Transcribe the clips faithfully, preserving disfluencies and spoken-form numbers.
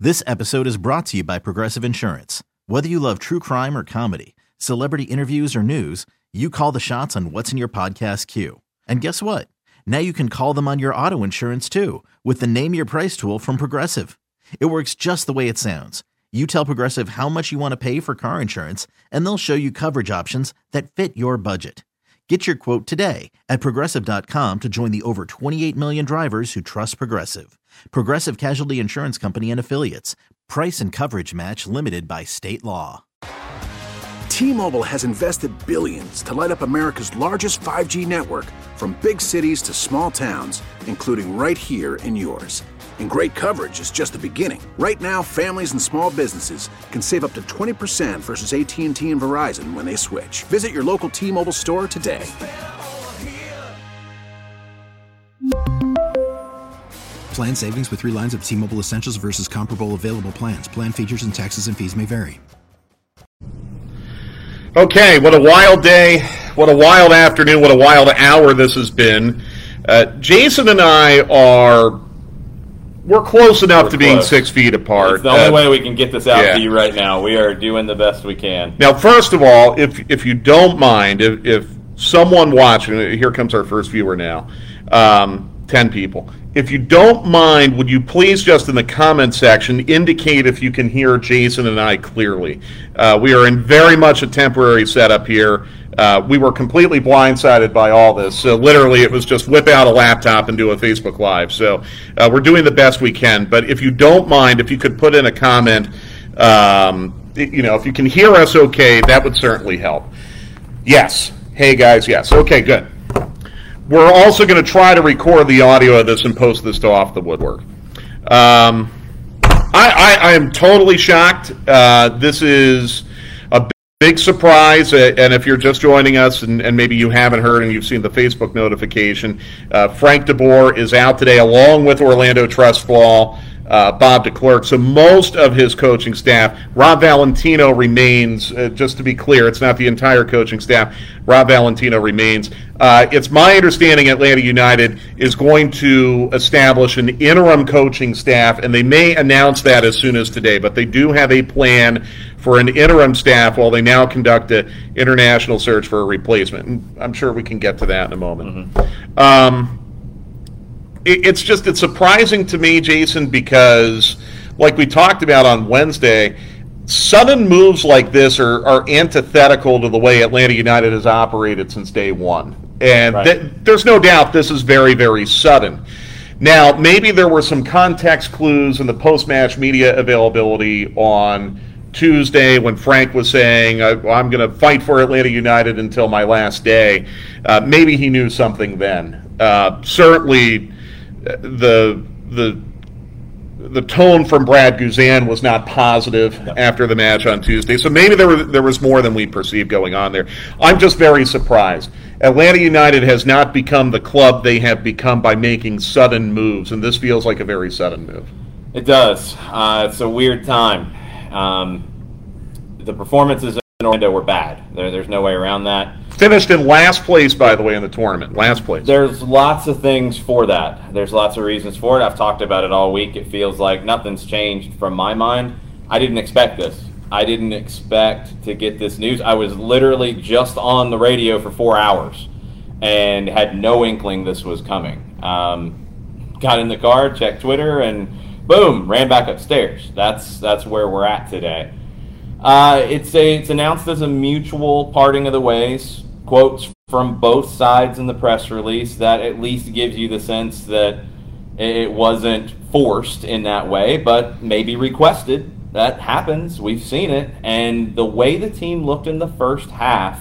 This episode is brought to you by Progressive Insurance. Whether you love true crime or comedy, celebrity interviews or news, you call the shots on what's in your podcast queue. And guess what? Now you can call them on your auto insurance too with the Name Your Price tool from Progressive. It works just the way it sounds. You tell Progressive how much you want to pay for car insurance, and they'll show you coverage options that fit your budget. Get your quote today at Progressive dot com to join the over twenty-eight million drivers who trust Progressive. Progressive Casualty Insurance Company and Affiliates. Price and coverage match limited by state law. T-Mobile has invested billions to light up America's largest five G network, from big cities to small towns, including right here in yours. And great coverage is just the beginning. Right now, families and small businesses can save up to twenty percent versus A T and T and Verizon when they switch. Visit your local T-Mobile store today. Plan savings with three lines of T-Mobile Essentials versus comparable available plans. Plan features and taxes and fees may vary. Okay, what a wild day, what a wild afternoon, what a wild hour this has been. Uh, Jason and I are, we're close enough we're to close. being six feet apart. It's the only uh, way we can get this out yeah. to you right now. We are doing the best we can. Now, first of all, if if you don't mind, if, if someone watching, here comes our first viewer now, um, ten people. If you don't mind, would you please just in the comment section indicate if you can hear Jason and I clearly. Uh, we are in very much a temporary setup here. Uh, we were completely blindsided by all this. So literally it was just whip out a laptop and do a Facebook Live. So uh, we're doing the best we can. But if you don't mind, if you could put in a comment, um, you know, if you can hear us okay, that would certainly help. Yes. Hey, guys, yes. Okay, good. We're also going to try to record the audio of this and post this to Off the Woodwork. Um, I, I, I am totally shocked. Uh, this is a big surprise, uh, and if you're just joining us and, and maybe you haven't heard and you've seen the Facebook notification, uh, Frank DeBoer is out today along with Orlando Trustfall, uh, Bob DeClercq. So most of his coaching staff, Rob Valentino remains, uh, just to be clear, it's not the entire coaching staff. Rob Valentino remains. Uh, it's my understanding Atlanta United is going to establish an interim coaching staff, and they may announce that as soon as today, but they do have a plan for an interim staff while they now conduct an international search for a replacement. And I'm sure we can get to that in a moment. Mm-hmm. Um, it, it's just, it's surprising to me, Jason, because like we talked about on Wednesday, sudden moves like this are, are antithetical to the way Atlanta United has operated since day one. And right. th- there's no doubt this is very, very sudden. Now, maybe there were some context clues in the post-match media availability on Tuesday when Frank was saying, I'm going to fight for Atlanta United until my last day. Uh, maybe he knew something then. Uh, certainly, the the the tone from Brad Guzan was not positive no. after the match on Tuesday. So maybe there were, there was more than we perceived going on there. I'm just very surprised. Atlanta United has not become the club they have become by making sudden moves, and this feels like a very sudden move. It does. Uh, it's a weird time. Um, the performances in Orlando were bad. There, there's no way around that. Finished in last place, by the way, in the tournament. Last place. There's lots of things for that. There's lots of reasons for it. I've talked about it all week. It feels like nothing's changed from my mind. I didn't expect this. I didn't expect to get this news. I was literally just on the radio for four hours and had no inkling this was coming. Um, got in the car, checked Twitter, and boom, ran back upstairs. That's that's where we're at today. Uh, it's a it's announced as a mutual parting of the ways. Quotes from both sides in the press release that at least gives you the sense that it wasn't forced in that way, but maybe requested. That happens. We've seen it. And the way the team looked in the first half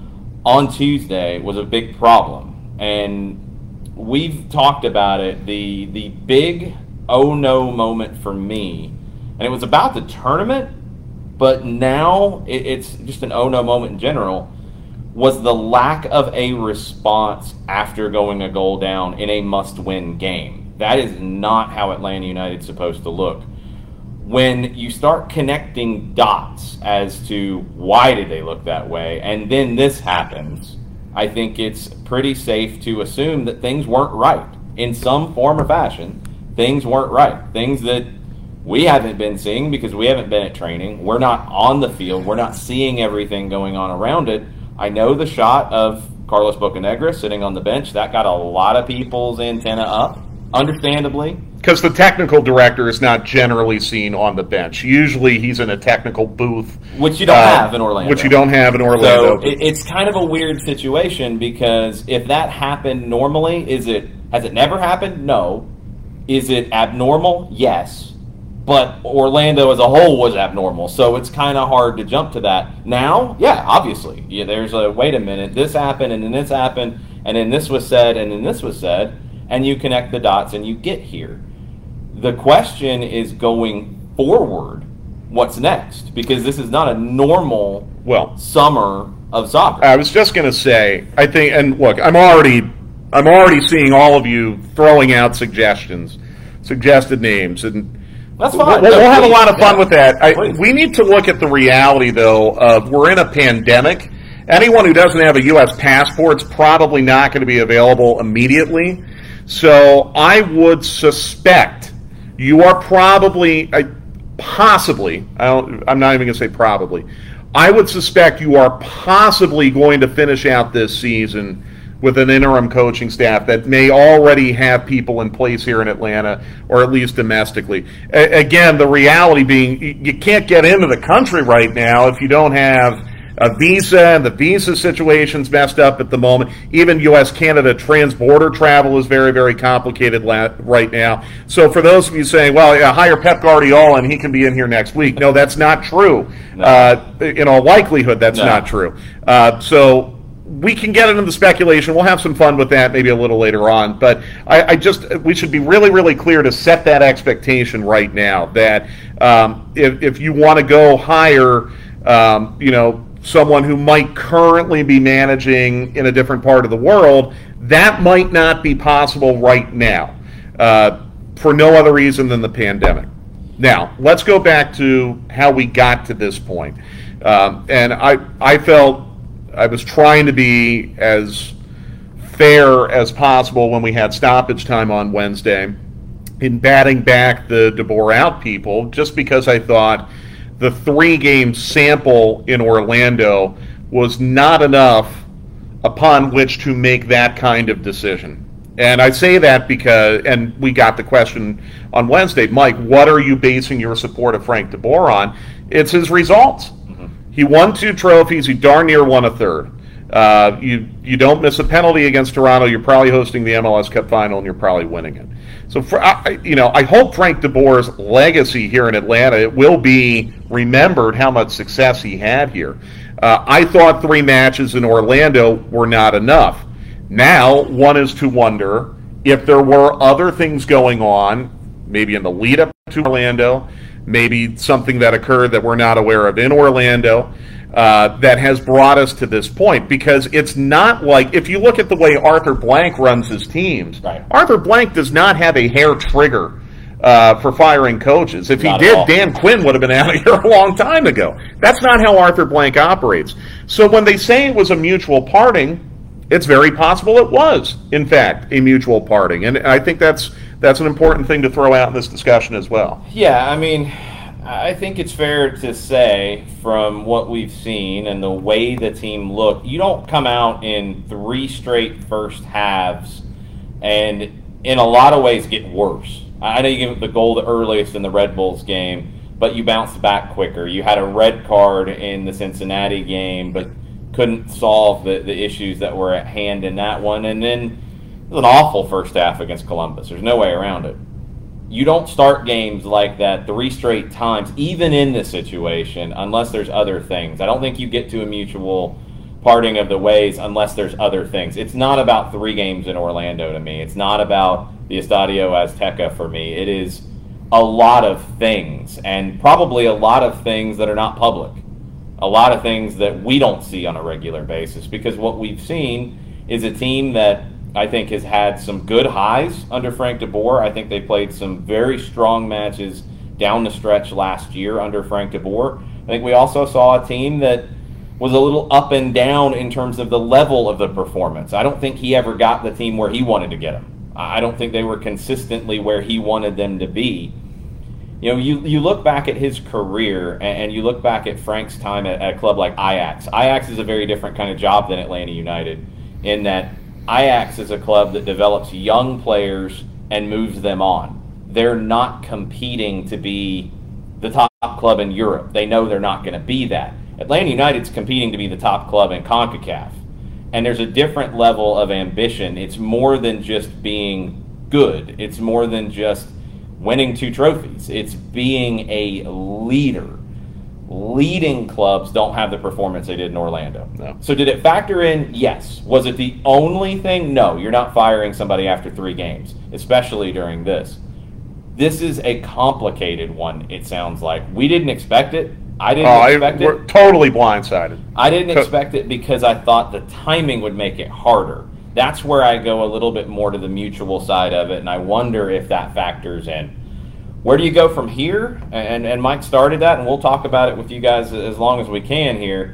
on Tuesday was a big problem. And we've talked about it. The the big oh no moment for me, and it was about the tournament, but now it, it's just an oh no moment in general, was the lack of a response after going a goal down in a must-win game. That is not how Atlanta United's supposed to look. When you start connecting dots as to why did they look that way, and then this happens, I think it's pretty safe to assume that things weren't right. In some form or fashion, things weren't right. Things that we haven't been seeing because we haven't been at training. We're not on the field. We're not seeing everything going on around it. I know the shot of Carlos Bocanegra sitting on the bench, that got a lot of people's antenna up, understandably. Because the technical director is not generally seen on the bench. Usually he's in a technical booth. Which you don't uh, have in Orlando. Which you don't have in Orlando. So it, it's kind of a weird situation because if that happened normally, is it has it never happened? No. Is it abnormal? Yes. But Orlando as a whole was abnormal, so it's kind of hard to jump to that. Now, yeah, obviously. Yeah, there's a, wait a minute, this happened, and then this happened, and then this was said, and then this was said, and you connect the dots and you get here. The question is going forward, what's next? Because this is not a normal well summer of soccer. I was just going to say, I think, and look, I'm already, I'm already seeing all of you throwing out suggestions, suggested names, and that's fine. We'll, no, we'll have please, a lot of fun yeah. with that. I, we need to look at the reality, though, of we're in a pandemic. Anyone who doesn't have a U S passport is probably not going to be available immediately. So I would suspect you are probably, I, possibly, I don't, I'm not even going to say probably, I would suspect you are possibly going to finish out this season with an interim coaching staff that may already have people in place here in Atlanta, or at least domestically. A- again, the reality being you can't get into the country right now if you don't have a visa, and the visa situation's messed up at the moment. Even U S Canada transborder travel is very, very complicated la- right now. So for those of you saying, well, yeah, hire Pep Guardiola and he can be in here next week. No, that's not true. No. Uh, in all likelihood, that's no. not true. Uh, so we can get into the speculation. We'll have some fun with that maybe a little later on. But I, I just we should be really, really clear to set that expectation right now that um, if, if you want to go hire, um, you know, someone who might currently be managing in a different part of the world, that might not be possible right now uh, for no other reason than the pandemic. Now, let's go back to how we got to this point. Um, and I, I felt I was trying to be as fair as possible when we had stoppage time on Wednesday in batting back the DeBoer out people, just because I thought the three-game sample in Orlando was not enough upon which to make that kind of decision. And I say that because, and we got the question on Wednesday, Mike, what are you basing your support of Frank DeBoer on? It's his results. He won two trophies. He darn near won a third. Uh, you you don't miss a penalty against Toronto. You're probably hosting the M L S Cup final, and you're probably winning it. So, for, I, you know, I hope Frank DeBoer's legacy here in Atlanta, it will be remembered how much success he had here. Uh, I thought three matches in Orlando were not enough. Now, one is to wonder if there were other things going on, maybe in the lead-up to Orlando, maybe something that occurred that we're not aware of in Orlando, uh, that has brought us to this point. Because it's not like, if you look at the way Arthur Blank runs his teams, right. Arthur Blank does not have a hair trigger uh, for firing coaches. If not he did, Dan Quinn would have been out of here a long time ago. That's not how Arthur Blank operates. So when they say it was a mutual parting, it's very possible it was, in fact, a mutual parting. And I think that's that's an important thing to throw out in this discussion as well. Yeah, I mean, I think it's fair to say from what we've seen and the way the team looked, you don't come out in three straight first halves and in a lot of ways get worse. I know you gave the goal the earliest in the Red Bulls game, but you bounced back quicker. You had a red card in the Cincinnati game, but couldn't solve the, the issues that were at hand in that one. And then it was an awful first half against Columbus. There's no way around it. You don't start games like that three straight times, even in this situation, unless there's other things. I don't think you get to a mutual parting of the ways unless there's other things. It's not about three games in Orlando to me. It's not about the Estadio Azteca for me. It is a lot of things, and probably a lot of things that are not public. A lot of things that we don't see on a regular basis, because what we've seen is a team that I think has had some good highs under Frank DeBoer. I think they played some very strong matches down the stretch last year under Frank DeBoer. I think we also saw a team that was a little up and down in terms of the level of the performance. I don't think he ever got the team where he wanted to get them. I don't think they were consistently where he wanted them to be. You know, you, you look back at his career and, and you look back at Frank's time at, at a club like Ajax. Ajax is a very different kind of job than Atlanta United, in that Ajax is a club that develops young players and moves them on. They're not competing to be the top club in Europe. They know they're not going to be that. Atlanta United's competing to be the top club in CONCACAF. And there's a different level of ambition. It's more than just being good. It's more than just winning two trophies. It's being a leader. Leading clubs don't have the performance they did in Orlando. No. So did it factor in? Yes. Was it the only thing? No. You're not firing somebody after three games, especially during this. This is a complicated one, it sounds like. We didn't expect it. I didn't oh, expect I, it. We're totally blindsided. I didn't Co- expect it because I thought the timing would make it harder. That's where I go a little bit more to the mutual side of it, and I wonder if that factors in. Where do you go from here? And, and Mike started that, and we'll talk about it with you guys as long as we can here.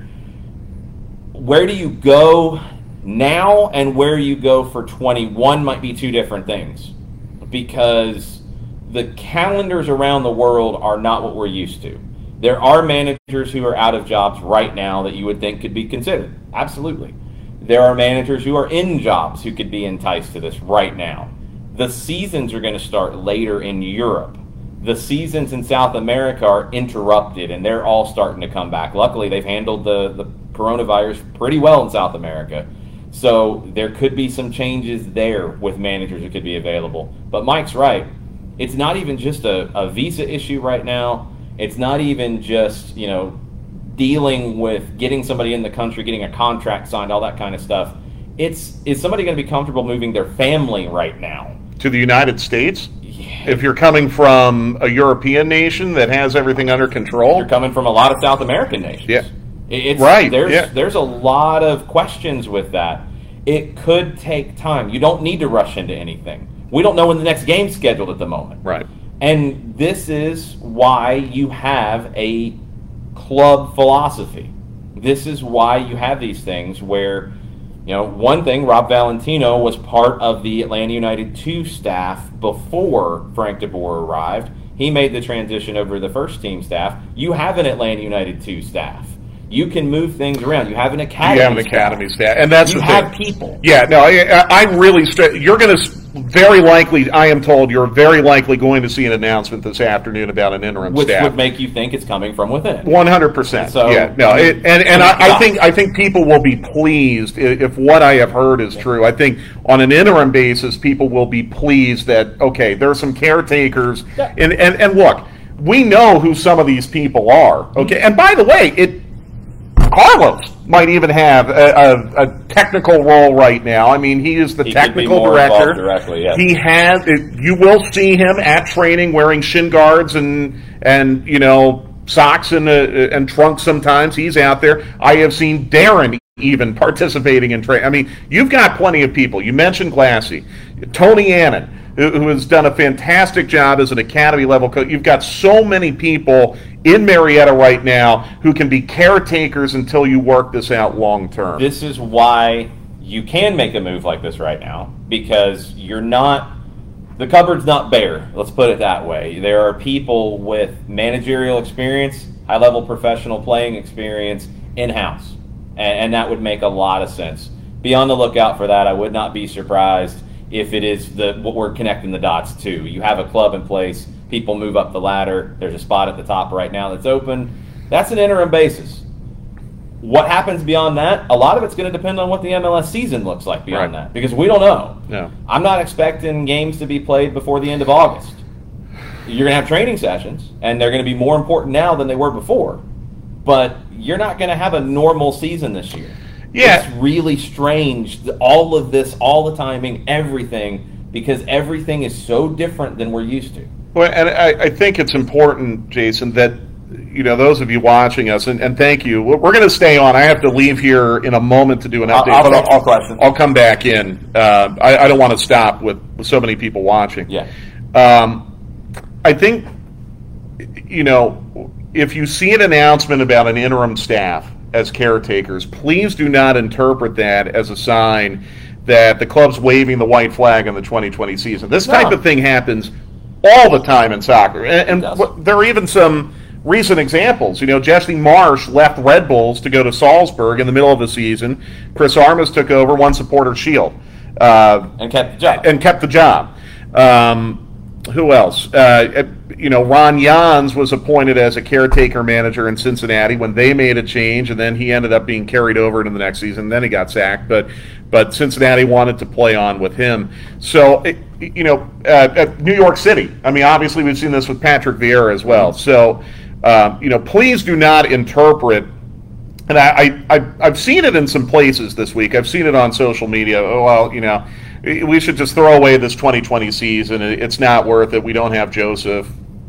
Where do you go now and where you go for twenty-one might be two different things, because the calendars around the world are not what we're used to. There are managers who are out of jobs right now that you would think could be considered. Absolutely. There are managers who are in jobs who could be enticed to this right now. The seasons are going to start later in Europe. The seasons in South America are interrupted, and they're all starting to come back. Luckily, they've handled the, the coronavirus pretty well in South America. So there could be some changes there with managers who could be available. But Mike's right. It's not even just a, a visa issue right now. It's not even just, you know, dealing with getting somebody in the country, getting a contract signed, all that kind of stuff. It's, is somebody going to be comfortable moving their family right now? To the United States? Yeah. If you're coming from a European nation that has everything under control? You're coming from a lot of South American nations. Yeah. It's, right. There's, yeah. there's a lot of questions with that. It could take time. You don't need to rush into anything. We don't know when the next game's scheduled at the moment. Right. And this is why you have a club philosophy. This is why you have these things where, you know, one thing, Rob Valentino was part of the Atlanta United two staff before Frank DeBoer arrived. He made the transition over to the first team staff. You have an Atlanta United two staff. You can move things around. You have an academy. You have an staff. academy staff, and that's you the have thing. people. Yeah, no, I, I really. St- you're going to very likely. I am told you're very likely going to see an announcement this afternoon about an interim Which staff, would make you think it's coming from within. One hundred percent. So, yeah, no, it, and and I, I think I think people will be pleased if, if what I have heard is true. I think on an interim basis, people will be pleased that okay, there are some caretakers, yeah. and and and look, we know who some of these people are. Okay, and by the way, it. Carlos might even have a, a, a technical role right now. I mean, he is the he technical could be more director. Directly, yes. He has. You will see him at training wearing shin guards and and you know socks and uh, and trunks. Sometimes he's out there. I have seen Darren even participating in training. I mean, you've got plenty of people. You mentioned Glassy, Tony Annan, who, who has done a fantastic job as an academy level coach. You've got so many people in Marietta right now who can be caretakers until you work this out long term. This is why you can make a move like this right now, because you're not, the cupboard's not bare, let's put it that way. There are people with managerial experience, high-level professional playing experience in-house, and, and that would make a lot of sense. Be on the lookout for that. I would not be surprised if it is the what we're connecting the dots to. You have a club in place, people move up the ladder, there's a spot at the top right now that's open. That's an interim basis. What happens beyond that, a lot of it's going to depend on what the M L S season looks like beyond right. that, because we don't know. No. I'm not expecting games to be played before the end of August. You're going to have training sessions, and they're going to be more important now than they were before, but you're not going to have a normal season this year. Yeah. It's really strange, all of this, all the timing, everything, because everything is so different than we're used to. Well, and I, I think it's important, Jason, that you know those of you watching us, and, and thank you. We're going to stay on. I have to leave here in a moment to do an update. I'll, but I'll, I'll, question. I'll come back in. Uh, I, I don't want to stop with, with so many people watching. Yeah. Um, I think, you know, if you see an announcement about an interim staff as caretakers, please do not interpret that as a sign that the club's waving the white flag in the twenty twenty season. This type No. of thing happens all the time in soccer. And, and w- there are even some recent examples. You know, Jesse Marsch left Red Bulls to go to Salzburg in the middle of the season. Chris Armas took over, won Supporters' Shield. Uh, and kept the job. And kept the job. Um, who else? Uh, you know, Ron Jans was appointed as a caretaker manager in Cincinnati when they made a change, and then he ended up being carried over into the next season. Then he got sacked, but but Cincinnati wanted to play on with him. So, it, you know, uh, at New York City, I mean, obviously we've seen this with Patrick Vieira as well. So, um, you know, please do not interpret. And I, I, I've seen it in some places this week. I've seen it on social media. Oh, well, you know, we should just throw away this twenty twenty season. It's not worth it. We don't have Joseph.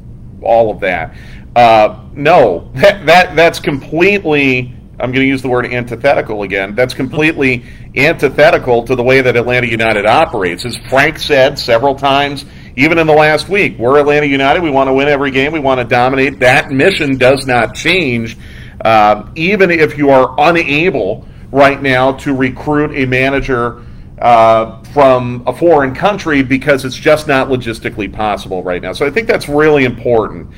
All of that. Uh, no, that, that that's completely, I'm going to use the word antithetical again. That's completely antithetical to the way that Atlanta United operates. As Frank said several times, even in the last week, we're Atlanta United. We want to win every game. We want to dominate. That mission does not change. Uh, even if you are unable right now to recruit a manager uh, from a foreign country because it's just not logistically possible right now. So I think that's really important.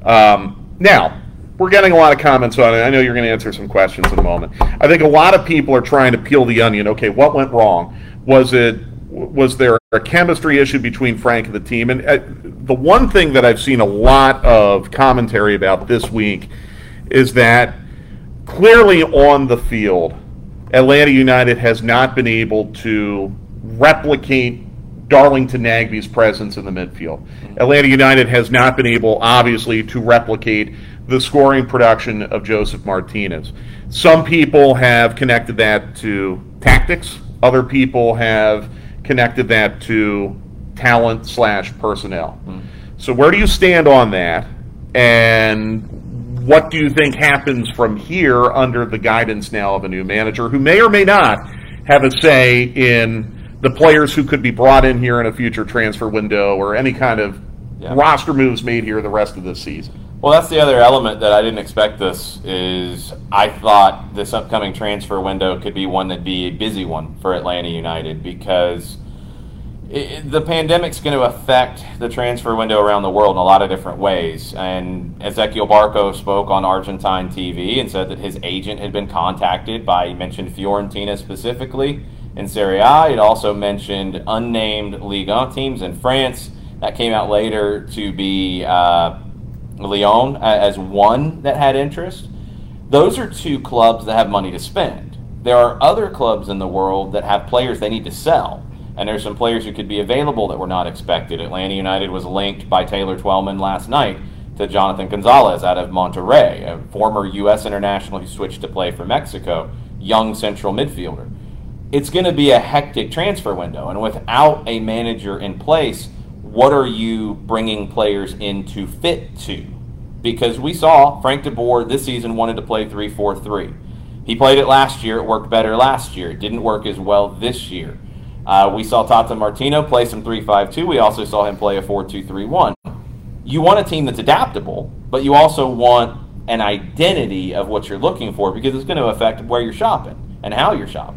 Um, now, we're getting a lot of comments on it. I know you're going to answer some questions in a moment. I think a lot of people are trying to peel the onion. Okay, what went wrong? Was it was there a chemistry issue between Frank and the team? And uh, the one thing that I've seen a lot of commentary about this week is that clearly on the field, Atlanta United has not been able to replicate Darlington Nagbe's presence in the midfield. Atlanta United has not been able, obviously, to replicate the scoring production of Joseph Martinez. Some people have connected that to tactics. Other people have connected that to talent slash personnel. Mm. So where do you stand on that? And what do you think happens from here under the guidance now of a new manager who may or may not have a say in the players who could be brought in here in a future transfer window or any kind of yeah. roster moves made here the rest of this season? Well, that's the other element that I didn't expect this is I thought this upcoming transfer window could be one that'd be a busy one for Atlanta United because it, the pandemic's going to affect the transfer window around the world in a lot of different ways. And Ezequiel Barco spoke on Argentine T V and said that his agent had been contacted by, he mentioned Fiorentina specifically in Serie A. It also mentioned unnamed Ligue one teams in France. That came out later to be uh, Lyon as one that had interest. Those are two clubs that have money to spend. There are other clubs in the world that have players they need to sell. And there's some players who could be available that were not expected. Atlanta United was linked by Taylor Twellman last night to Jonathan Gonzalez out of Monterrey, a former U S international who switched to play for Mexico, young central midfielder. It's going to be a hectic transfer window. And without a manager in place, what are you bringing players in to fit to? Because we saw Frank de Boer this season wanted to play three four three. He played it last year. It worked better last year. It didn't work as well this year. Uh, we saw Tata Martino play some three five two. We also saw him play a four two three one. You want a team that's adaptable, but you also want an identity of what you're looking for because it's going to affect where you're shopping and how you're shopping.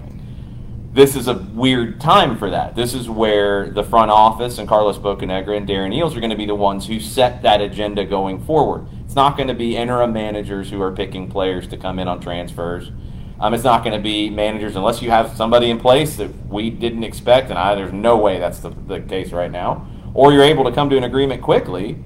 This is a weird time for that. This is where the front office and Carlos Bocanegra and Darren Eales are going to be the ones who set that agenda going forward. It's not going to be interim managers who are picking players to come in on transfers. Um, it's not going to be managers unless you have somebody in place that we didn't expect, and I, there's no way that's the, the case right now, or you're able to come to an agreement quickly.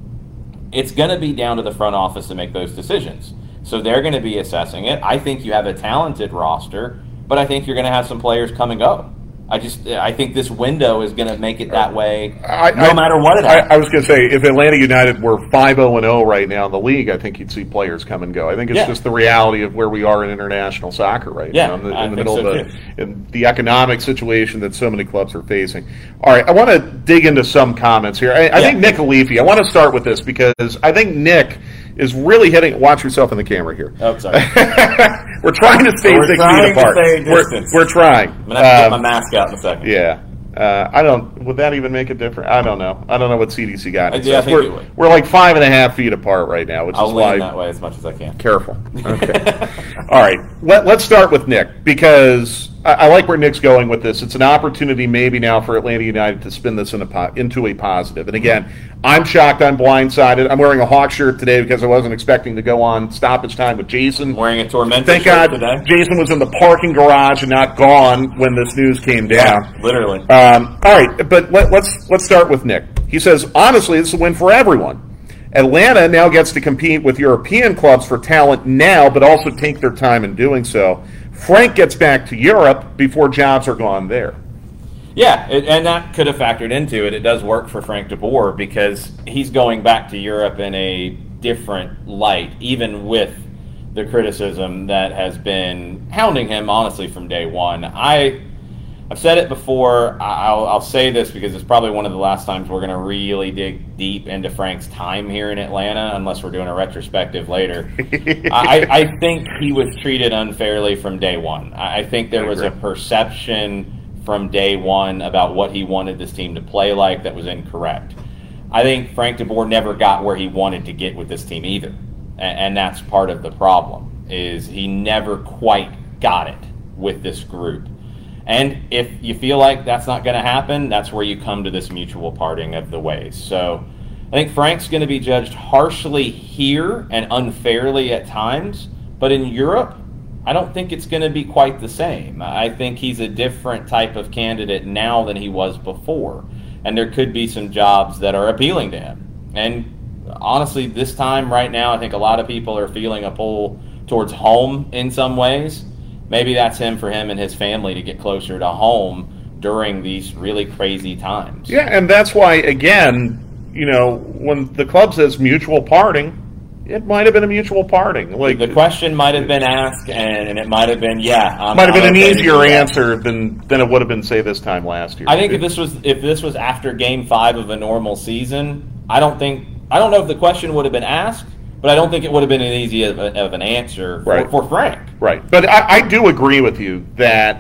It's going to be down to the front office to make those decisions. So they're going to be assessing it. I think you have a talented roster, but I think you're going to have some players come and go. I just, I think this window is going to make it that way, I, no I, matter what it happens. I, I was going to say, if Atlanta United were five oh and oh right now in the league, I think you'd see players come and go. I think it's yeah. just the reality of where we are in international soccer right yeah, now, in the, I in the think middle so of the, in the economic situation that so many clubs are facing. All right, I want to dig into some comments here. I, I yeah. think Nick Alifi, I want to start with this because I think Nick is really hitting. Watch yourself in the camera here. Oh, sorry. We're trying to stay we're six trying feet apart. To stay we're, we're trying. I'm gonna have to um, get my mask out in a second. Yeah. Uh, I don't. Would that even make a difference? I don't know. I don't know what C D C got. Uh, yeah, I think we're, it would. we're like five and a half feet apart right now, which I'll is lean why. that way as much as I can. Careful. Okay. All right. Let, let's start with Nick because I, I like where Nick's going with this. It's an opportunity maybe now for Atlanta United to spin this in a po- into a positive. And again, I'm shocked. I'm blindsided. I'm wearing a Hawk shirt today because I wasn't expecting to go on stoppage time with Jason. I'm wearing a Tormenta Thank shirt God today. Jason was in the parking garage and not gone when this news came down. Yeah, literally. Um, all right, but let, let's let's start with Nick. He says, honestly, this is a win for everyone. Atlanta now gets to compete with European clubs for talent now, but also take their time in doing so. Frank gets back to Europe before jobs are gone there. Yeah, it, and that could have factored into it. It does work for Frank de Boer because he's going back to Europe in a different light, even with the criticism that has been hounding him, honestly, from day one. I, I've said it before. I'll, I'll say this because it's probably one of the last times we're going to really dig deep into Frank's time here in Atlanta, unless we're doing a retrospective later. I, I think he was treated unfairly from day one. I think there was a perception from day one about what he wanted this team to play like that was incorrect. I think Frank de Boer never got where he wanted to get with this team either. And, and that's part of the problem, is he never quite got it with this group. And if you feel like that's not going to happen, that's where you come to this mutual parting of the ways. So I think Frank's going to be judged harshly here and unfairly at times, but in Europe, I don't think it's going to be quite the same. I think he's a different type of candidate now than he was before. And there could be some jobs that are appealing to him. And honestly, this time right now, I think a lot of people are feeling a pull towards home in some ways. Maybe that's him for him and his family to get closer to home during these really crazy times. Yeah, and that's why, again, you know, when the club says mutual parting, it might have been a mutual parting. Like the question might have been asked, and, and it might have been, yeah. I'm, might have been I'm an okay easier answer than, than it would have been, say, this time last year. I think if this was if this was after Game Five of a normal season, I don't think I don't know if the question would have been asked, but I don't think it would have been an easy of, a, of an answer for, right. for Frank. Right, but I, I do agree with you that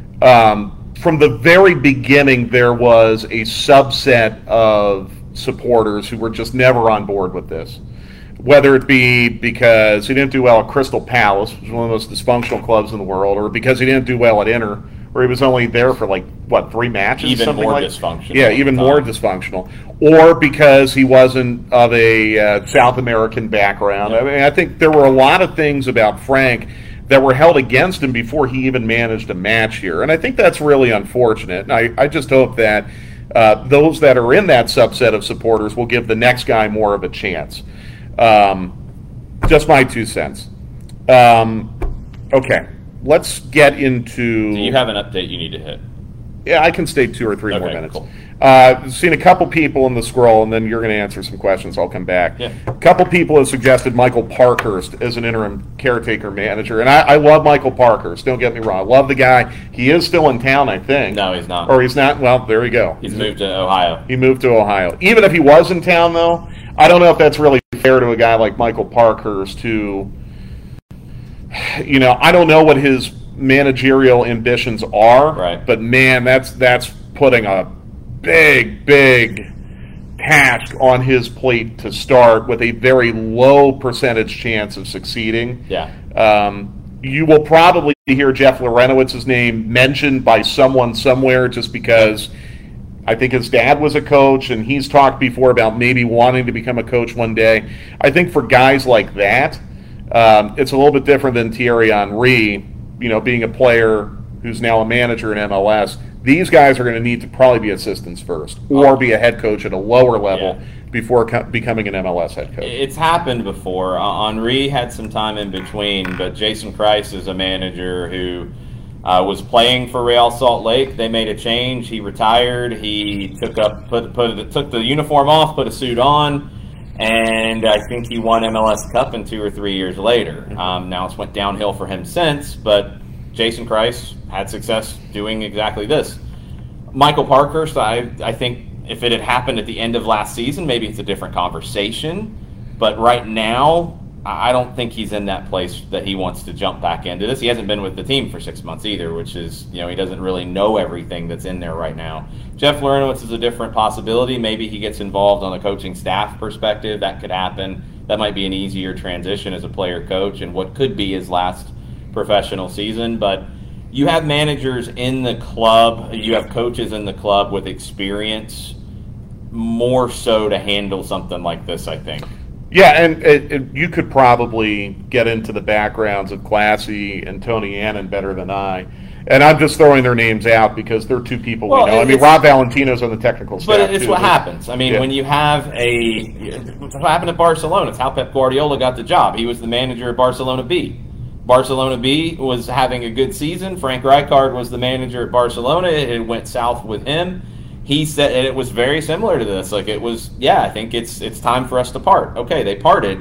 um, from the very beginning there was a subset of supporters who were just never on board with this. Whether it be because he didn't do well at Crystal Palace, which is one of the most dysfunctional clubs in the world, or because he didn't do well at Inter, where he was only there for like, what, three matches? Even something more like? dysfunctional. Yeah, even more dysfunctional. Or because he wasn't of a uh, South American background. Yeah. I mean, I think there were a lot of things about Frank that were held against him before he even managed a match here. And I think that's really unfortunate. And I, I just hope that uh, those that are in that subset of supporters will give the next guy more of a chance. Um, just my two cents. Um, okay, let's get into... Do you have an update you need to hit? Yeah, I can stay two or three Okay, more minutes. cool. Uh, seen a couple people in the scroll, and then you're going to answer some questions. I'll come back. Yeah. A couple people have suggested Michael Parkhurst as an interim caretaker manager, and I, I love Michael Parkhurst. Don't get me wrong. I love the guy. He is still in town, I think. No, he's not. Or he's not. Well, there we go. He's moved to Ohio. He moved to Ohio. Even if he was in town, though, I don't know if that's really fair to a guy like Michael Parkhurst who, you know, I don't know what his managerial ambitions are, right. But man, that's that's putting a big, big task on his plate to start with a very low percentage chance of succeeding. Yeah. Um, you will probably hear Jeff Larenowitz's name mentioned by someone somewhere just because I think his dad was a coach, and he's talked before about maybe wanting to become a coach one day. I think for guys like that, um, it's a little bit different than Thierry Henry, you know, being a player who's now a manager in M L S. These guys are going to need to probably be assistants first or be a head coach at a lower level yeah. before co- becoming an M L S head coach. It's happened before. Uh, Henry had some time in between, but Jason Kreis is a manager who uh, was playing for Real Salt Lake. They made a change. He retired. He took up put put took the uniform off, put a suit on, and I think he won M L S Cup in two or three years later. Um, now it's went downhill for him since, but Jason Kreis had success doing exactly this. Michael Parkhurst, I, I think if it had happened at the end of last season, maybe it's a different conversation. But right now, I don't think he's in that place that he wants to jump back into this. He hasn't been with the team for six months either, which is, you know, he doesn't really know everything that's in there right now. Jeff Larentowicz is a different possibility. Maybe he gets involved on the coaching staff perspective. That could happen. That might be an easier transition as a player coach and what could be his last professional season. But you have managers in the club, you have coaches in the club with experience more so to handle something like this, I think. Yeah, and it, it, you could probably get into the backgrounds of Glassy and Tony Annan better than I. And I'm just throwing their names out because they're two people well, we know. I mean, Rob Valentino's on the technical staff, But it's too, what but, happens. I mean, yeah. when you have a – it's what happened at Barcelona. It's how Pep Guardiola got the job. He was the manager at Barcelona B. Barcelona B was having a good season. Frank Rijkaard was the manager at Barcelona. It went south with him. He said, and it was very similar to this. Like it was, yeah, I think it's it's time for us to part. Okay, they parted,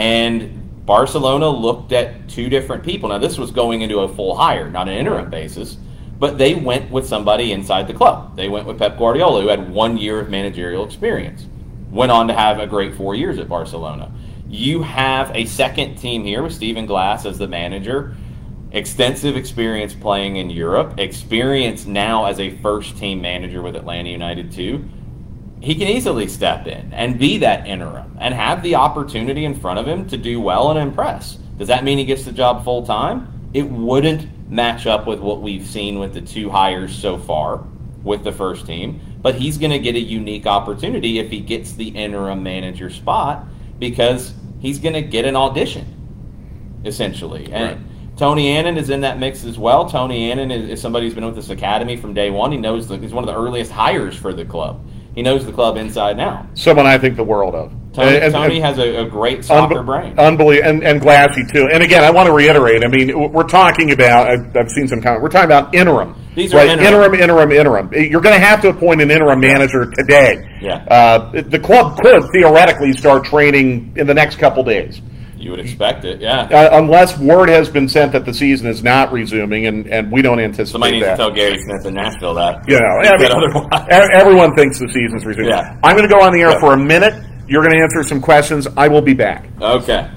and Barcelona looked at two different people. Now this was going into a full hire, not an interim basis, but they went with somebody inside the club. They went with Pep Guardiola, who had one year of managerial experience. Went on to have a great four years at Barcelona. You have a second team here with Stephen Glass as the manager. Extensive experience playing in Europe, experience now as a first-team manager with Atlanta United too. He can easily step in and be that interim and have the opportunity in front of him to do well and impress. Does that mean he gets the job full-time? It wouldn't match up with what we've seen with the two hires so far with the first team, but he's going to get a unique opportunity if he gets the interim manager spot because he's going to get an audition, essentially. And right. Tony Annan is in that mix as well. Tony Annan is, is somebody who's been with this academy from day one. He knows the, he's one of the earliest hires for the club. He knows the club inside and out. Someone I think the world of. Tony, and, Tony and, has a, a great soccer unbe- brain. Unbelievable. And, and Glassy, too. And again, I want to reiterate, I mean, we're talking about, I've, I've seen some comments, we're talking about interim. These are right? interim. interim, interim, interim. You're going to have to appoint an interim manager today. Yeah. Uh, the club could theoretically start training in the next couple days. You would expect it, yeah. Uh, unless word has been sent that the season is not resuming, and, and we don't anticipate Somebody needs that. to tell Gary Smith in Nashville that. You know, every, everyone thinks the season's resuming. Yeah. I'm going to go on the air yeah. for a minute. You're going to answer some questions. I will be back. Okay.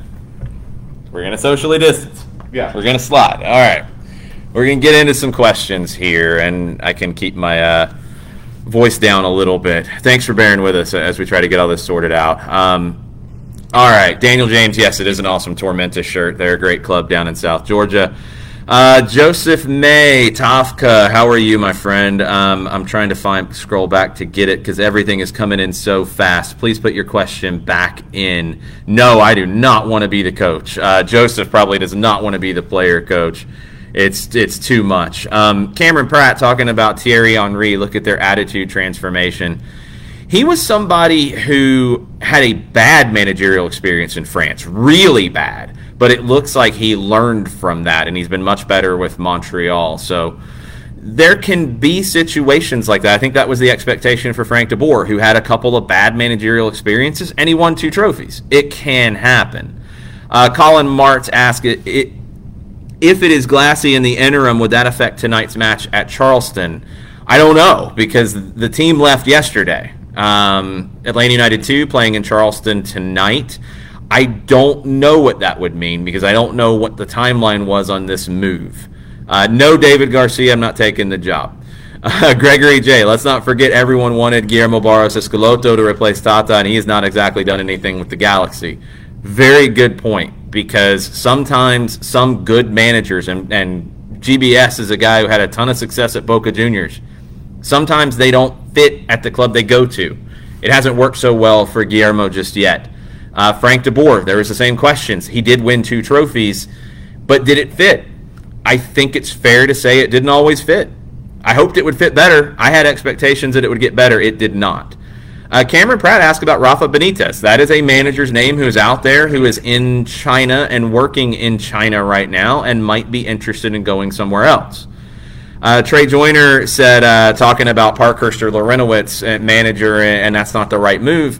We're going to socially distance. Yeah. We're going to slide. All right. We're going to get into some questions here, and I can keep my uh, voice down a little bit. Thanks for bearing with us as we try to get all this sorted out. Um, all right. Daniel James, yes, it is an awesome Tormenta shirt. They're a great club down in South Georgia. Uh, Joseph May, Tafka, how are you, my friend? Um, I'm trying to find scroll back to get it because everything is coming in so fast. Please put your question back in. No, I do not want to be the coach. Uh, Joseph probably does not want to be the player coach. It's it's too much. Um, Cameron Pratt talking about Thierry Henry. Look at their attitude transformation. He was somebody who had a bad managerial experience in France, really bad. But it looks like he learned from that, and he's been much better with Montreal. So there can be situations like that. I think that was the expectation for Frank de Boer, who had a couple of bad managerial experiences, and he won two trophies. It can happen. Uh, Colin Martz asked, it, it, if it is Glassy in the interim, would that affect tonight's match at Charleston? I don't know, because the team left yesterday. Um, Atlanta United two playing in Charleston tonight. I don't know what that would mean because I don't know what the timeline was on this move. Uh, no, David Garcia, I'm not taking the job. Uh, Gregory J., let's not forget everyone wanted Guillermo Barros Escalotto to replace Tata, and he has not exactly done anything with the Galaxy. Very good point, because sometimes some good managers, and, and G B S is a guy who had a ton of success at Boca Juniors, sometimes they don't fit at the club they go to. It hasn't worked so well for Guillermo just yet. Uh, Frank de Boer, there was the same questions. He did win two trophies, but did it fit? I think it's fair to say it didn't always fit. I hoped it would fit better. I had expectations that it would get better. It did not. Uh, Cameron Pratt asked about Rafa Benitez. That is a manager's name who is out there, who is in China and working in China right now and might be interested in going somewhere else. Uh, Trey Joyner said, uh, talking about Parkhurst or Lorenowitz, uh, manager, and that's not the right move.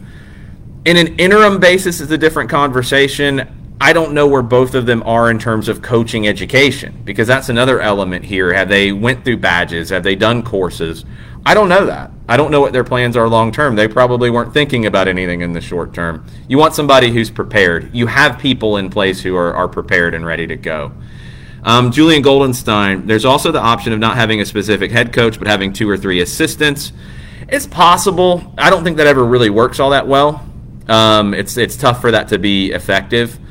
In an interim basis, it's a different conversation. I don't know where both of them are in terms of coaching education, because that's another element here. Have they went through badges? Have they done courses? I don't know that. I don't know what their plans are long term. They probably weren't thinking about anything in the short term. You want somebody who's prepared. You have people in place who are, are prepared and ready to go. Um, Julian Goldenstein, there's also the option of not having a specific head coach, but having two or three assistants. It's possible. I don't think that ever really works all that well. Um, it's it's tough for that to be effective.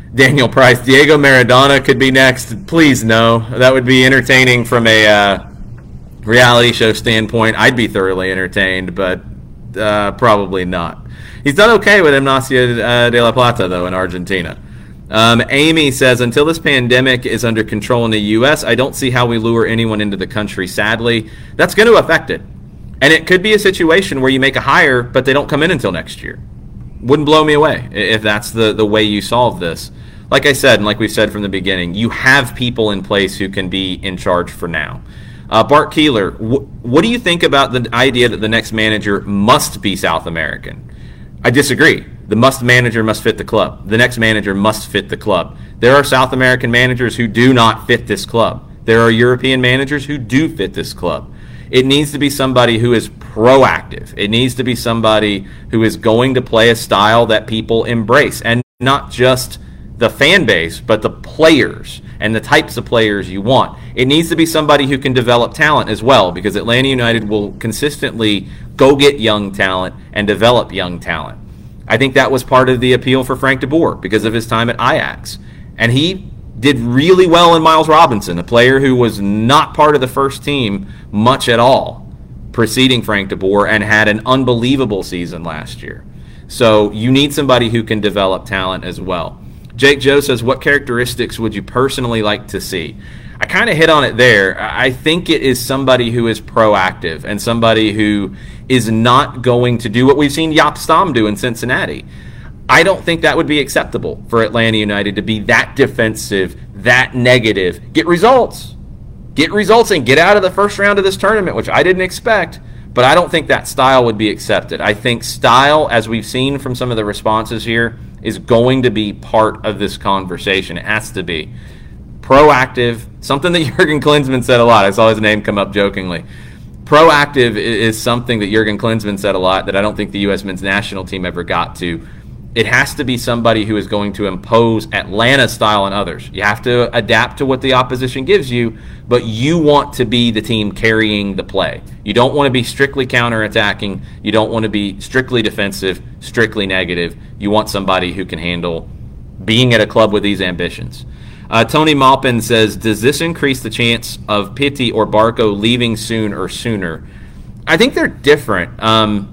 Daniel Price, Diego Maradona could be next. Please no. That would be entertaining from a uh, reality show standpoint. I'd be thoroughly entertained, but uh, probably not. He's done okay with Ignacio uh, de la Plata, though, in Argentina. Um, Amy says, until this pandemic is under control in the U S, I don't see how we lure anyone into the country, sadly. That's going to affect it. And it could be a situation where you make a hire, but they don't come in until next year. Wouldn't blow me away if that's the, the way you solve this. Like I said, and like we've said from the beginning, you have people in place who can be in charge for now. Uh, Bart Keeler, wh- what do you think about the idea that the next manager must be South American? I disagree. The must manager must fit the club. The next manager must fit the club. There are South American managers who do not fit this club. There are European managers who do fit this club. It needs to be somebody who is proactive. It needs to be somebody who is going to play a style that people embrace, and not just the fan base, but the players and the types of players you want. It needs to be somebody who can develop talent as well, because Atlanta United will consistently go get young talent and develop young talent. I think that was part of the appeal for Frank de Boer because of his time at Ajax. And he did really well in Miles Robinson, a player who was not part of the first team much at all preceding Frank de Boer and had an unbelievable season last year. So you need somebody who can develop talent as well. Jake Joe says, what characteristics would you personally like to see? I kind of hit on it there. I think it is somebody who is proactive and somebody who is not going to do what we've seen Jaap Stam do in Cincinnati. I don't think that would be acceptable for Atlanta United to be that defensive, that negative. Get results. Get results and get out of the first round of this tournament, which I didn't expect, but I don't think that style would be accepted. I think style, as we've seen from some of the responses here, is going to be part of this conversation. It has to be. Proactive, something that Jurgen Klinsmann said a lot. I saw his name come up jokingly. Proactive is something that Jurgen Klinsmann said a lot that I don't think the U S men's national team ever got to. It has to be somebody who is going to impose Atlanta style on others. You have to adapt to what the opposition gives you, but you want to be the team carrying the play. You don't want to be strictly counterattacking. You don't want to be strictly defensive, strictly negative. You want somebody who can handle being at a club with these ambitions. Uh, Tony Maupin says, does this increase the chance of Pitti or Barco leaving soon or sooner? I think they're different.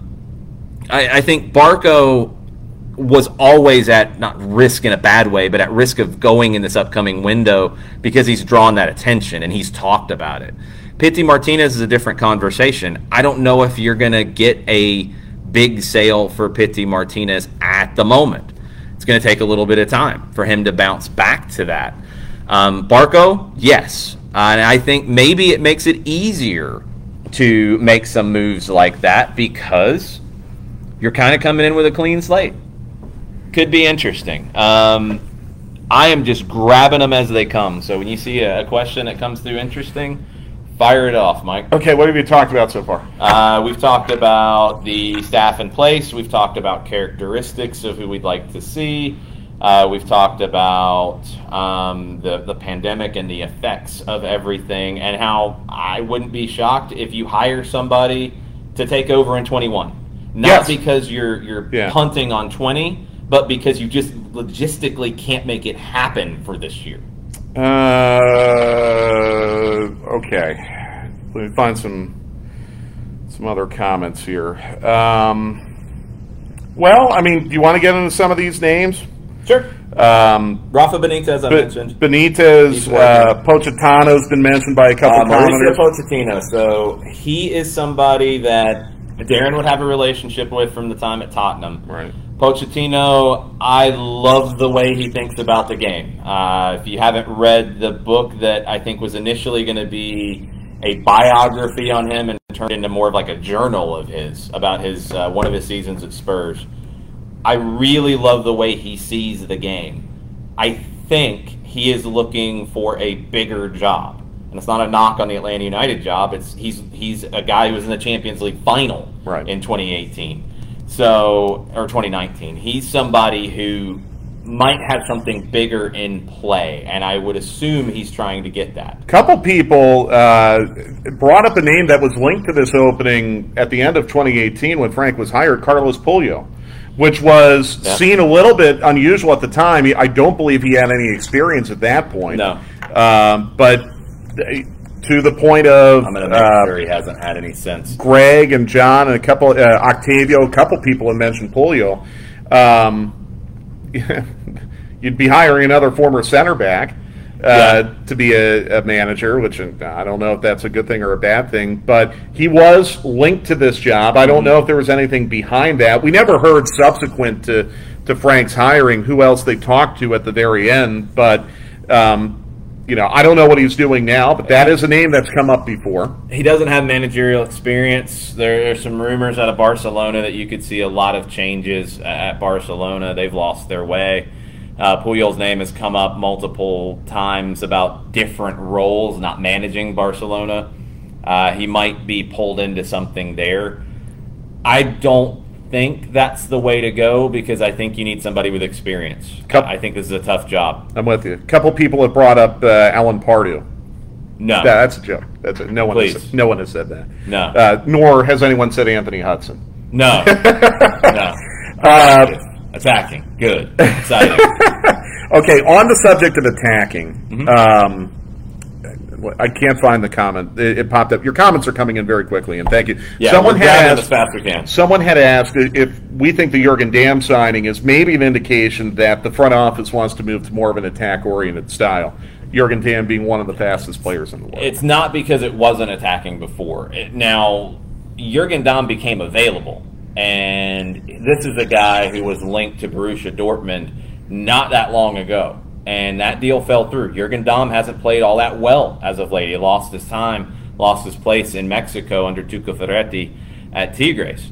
Um, I, I think Barco was always at, not risk in a bad way, but at risk of going in this upcoming window because he's drawn that attention and he's talked about it. Pitti Martinez is a different conversation. I don't know if you're going to get a big sale for Pitti Martinez at the moment. It's going to take a little bit of time for him to bounce back to that. Um, Barco, yes. Uh, and I think maybe it makes it easier to make some moves like that because you're kind of coming in with a clean slate. Could be interesting. Um, I am just grabbing them as they come. So when you see a, a question that comes through interesting, fire it off, Mike. Okay, what have you talked about so far? Uh, we've talked about the staff in place. We've talked about characteristics of who we'd like to see. Uh, we've talked about um, the, the pandemic and the effects of everything and how I wouldn't be shocked if you hire somebody to take over in twenty-one. Not yes. because you're, you're yeah. punting on twenty, but because you just logistically can't make it happen for this year. Uh, okay. Let me find some some other comments here. Um, well, I mean, do you want to get into some of these names? Sure. Um, Rafa Benitez, I Be- mentioned. Benitez, uh, Pochettino's been mentioned by a couple uh, of commenters. Mauricio Pochettino. So he is somebody that Darren would have a relationship with from the time at Tottenham. Right. Pochettino, I love the way he thinks about the game. Uh, if you haven't read the book that I think was initially going to be a biography on him and turned into more of like a journal of his about his uh, one of his seasons at Spurs, I really love the way he sees the game. I think he is looking for a bigger job. And it's not a knock on the Atlanta United job. It's he's he's a guy who was in the Champions League final right. in twenty eighteen. So, or twenty nineteen. He's somebody who might have something bigger in play, and I would assume he's trying to get that. A couple people uh, brought up a name that was linked to this opening at the end of twenty eighteen when Frank was hired, Carlos Pullo. which was yeah. seen a little bit unusual at the time. I don't believe he had any experience at that point. No. Um, but to the point of I'm going to make uh, sure he hasn't had any sense. Greg and John and a couple, uh, Octavio, a couple people have mentioned Pulio. Um, you'd be hiring another former center back uh, yeah. to be a, a manager, which I don't know if that's a good thing or a bad thing. But he was linked to this job. I don't mm-hmm. know if there was anything behind that. We never heard subsequent to, to Frank's hiring who else they talked to at the very end. But, um, you know, I don't know what he's doing now, but that is a name that's come up before. He doesn't have managerial experience. There are some rumors out of Barcelona that you could see a lot of changes at Barcelona. They've lost their way. Uh, Puyol's name has come up multiple times about different roles, not managing Barcelona. Uh, he might be pulled into something there. I don't think that's the way to go because I think you need somebody with experience. Couple, I think this is a tough job. I'm with you. A couple people have brought up uh, Alan Pardew. No, that, that's a joke. That's a, no one. Please. Has, no one has said that. No. Uh, nor has anyone said Anthony Hudson. No. no. Uh, Attacking. Good. Exciting. Okay, on the subject of attacking, mm-hmm. um, I can't find the comment. It, it popped up. Your comments are coming in very quickly, and thank you. Yeah, someone we're had asked, asked, as fast as we can. Someone had asked if we think the Jurgen Damm signing is maybe an indication that the front office wants to move to more of an attack-oriented style. Jurgen Damm being one of the fastest players in the world. It's not because it wasn't attacking before. It, now, Jurgen Damm became available. And this is a guy who was linked to Borussia Dortmund not that long ago. And that deal fell through. Jurgen Damm hasn't played all that well as of late. He lost his time, lost his place in Mexico under Tuca Ferretti at Tigres.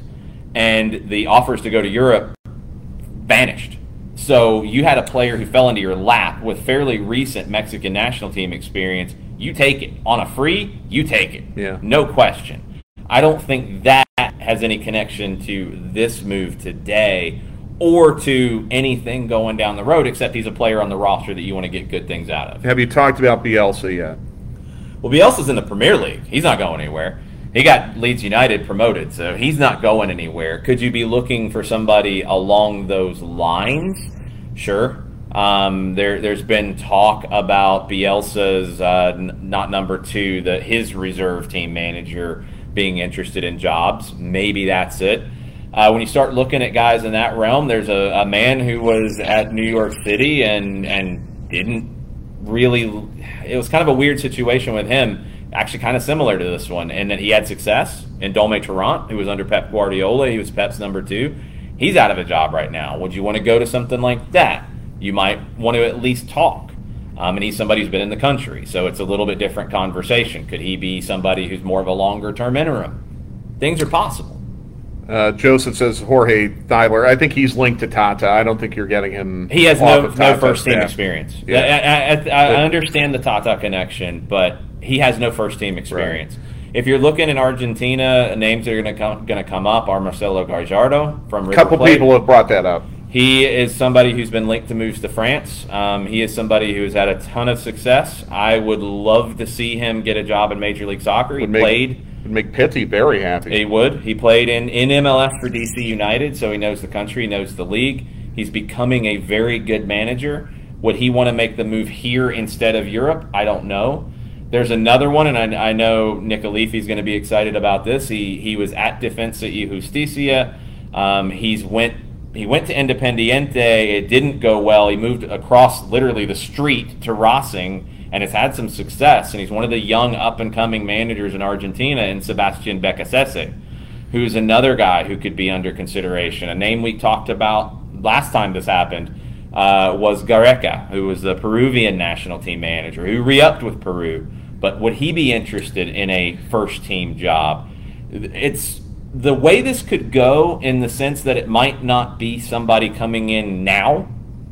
And the offers to go to Europe vanished. So you had a player who fell into your lap with fairly recent Mexican national team experience. You take it. On a free, you take it. Yeah. No question. I don't think that has any connection to this move today or to anything going down the road, except he's a player on the roster that you want to get good things out of. Have you talked about Bielsa yet? Well, Bielsa's in the Premier League. He's not going anywhere. He got Leeds United promoted, so he's not going anywhere. Could you be looking for somebody along those lines? Sure. Um, there, there's been talk about Bielsa's uh, n- not number two, the his reserve team manager being interested in jobs. Maybe that's it. Uh, when you start looking at guys in that realm, there's a, a man who was at New York City and and didn't really. It was kind of a weird situation with him. Actually, kind of similar to this one, in that he had success in Dome Tarrant, who was under Pep Guardiola. He was Pep's number two. He's out of a job right now. Would you want to go to something like that? You might want to at least talk. Um, and he's somebody who's been in the country, so it's a little bit different conversation. Could he be somebody who's more of a longer-term interim? Things are possible. Uh, Joseph says Jorge Theiler. I think he's linked to Tata. I don't think you're getting him. He has off no, of no first-team staff. experience. Yeah. I, I, I, I understand the Tata connection, but he has no first-team experience. Right. If you're looking in Argentina, names that are going to come, going to come up are Marcelo Gallardo from River A couple Plate. people have brought that up. He is somebody who's been linked to moves to France. Um, he is somebody who's had a ton of success. I would love to see him get a job in Major League Soccer. He would make, played. Would make Pitti very happy. He would. He played in, in M L S for D C United, so he knows the country, he knows the league. He's becoming a very good manager. Would he want to make the move here instead of Europe? I don't know. There's another one, and I, I know Nick Alifi's going to be excited about this. He he was at Defensa y Justicia. Um, he's went he went to Independiente. It didn't go well. He moved across literally the street to Racing, and has had some success. And he's one of the young up-and-coming managers in Argentina, in Sebastian Becasese, who's another guy who could be under consideration. A name we talked about last time this happened uh, was Gareca, who was the Peruvian national team manager, who re-upped with Peru. But would he be interested in a first-team job? It's the way this could go, in the sense that it might not be somebody coming in now,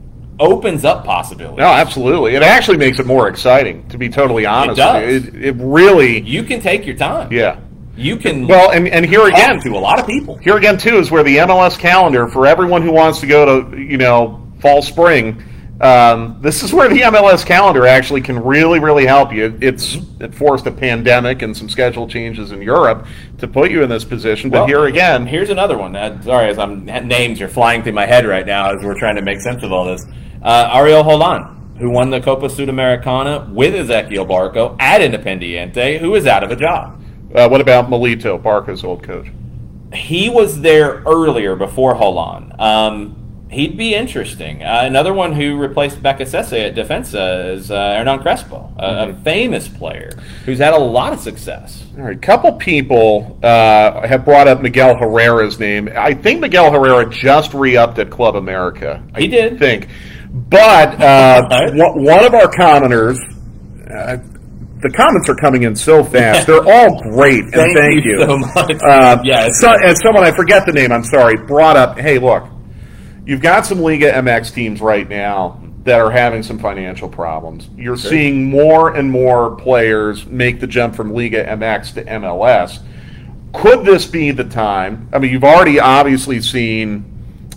opens up possibilities. No, absolutely. It actually makes it more exciting, to be totally honest. It does. It, it really... You can take your time. Yeah. You can well, and, and here again, to a lot of people. Here again, too, is where the M L S calendar, for everyone who wants to go to, you know, fall, spring, Um, this is where the M L S calendar actually can really, really help you. It's it forced a pandemic and some schedule changes in Europe to put you in this position. But well, here again, here's another one. Uh, sorry, as I'm names are flying through my head right now as we're trying to make sense of all this. Uh, Ariel Holland, who won the Copa Sudamericana with Ezequiel Barco at Independiente, who is out of a job. Uh, what about Melito, Barca's old coach? He was there earlier before Holland. Um, He'd be interesting. Uh, another one who replaced Becasese at Defensa is uh, Hernan Crespo, a, mm-hmm. a famous player who's had a lot of success. All right, a couple people uh, have brought up Miguel Herrera's name. I think Miguel Herrera just re-upped at Club America. I he did. think. But uh, one of our commenters, uh, the comments are coming in so fast. They're all great, and thank, thank you. you. so much. Uh, yeah, so, and someone, I forget the name, I'm sorry, brought up, hey, look, you've got some Liga M X teams right now that are having some financial problems. You're sure. seeing more and more players make the jump from Liga M X to M L S. Could this be the time? I mean, you've already obviously seen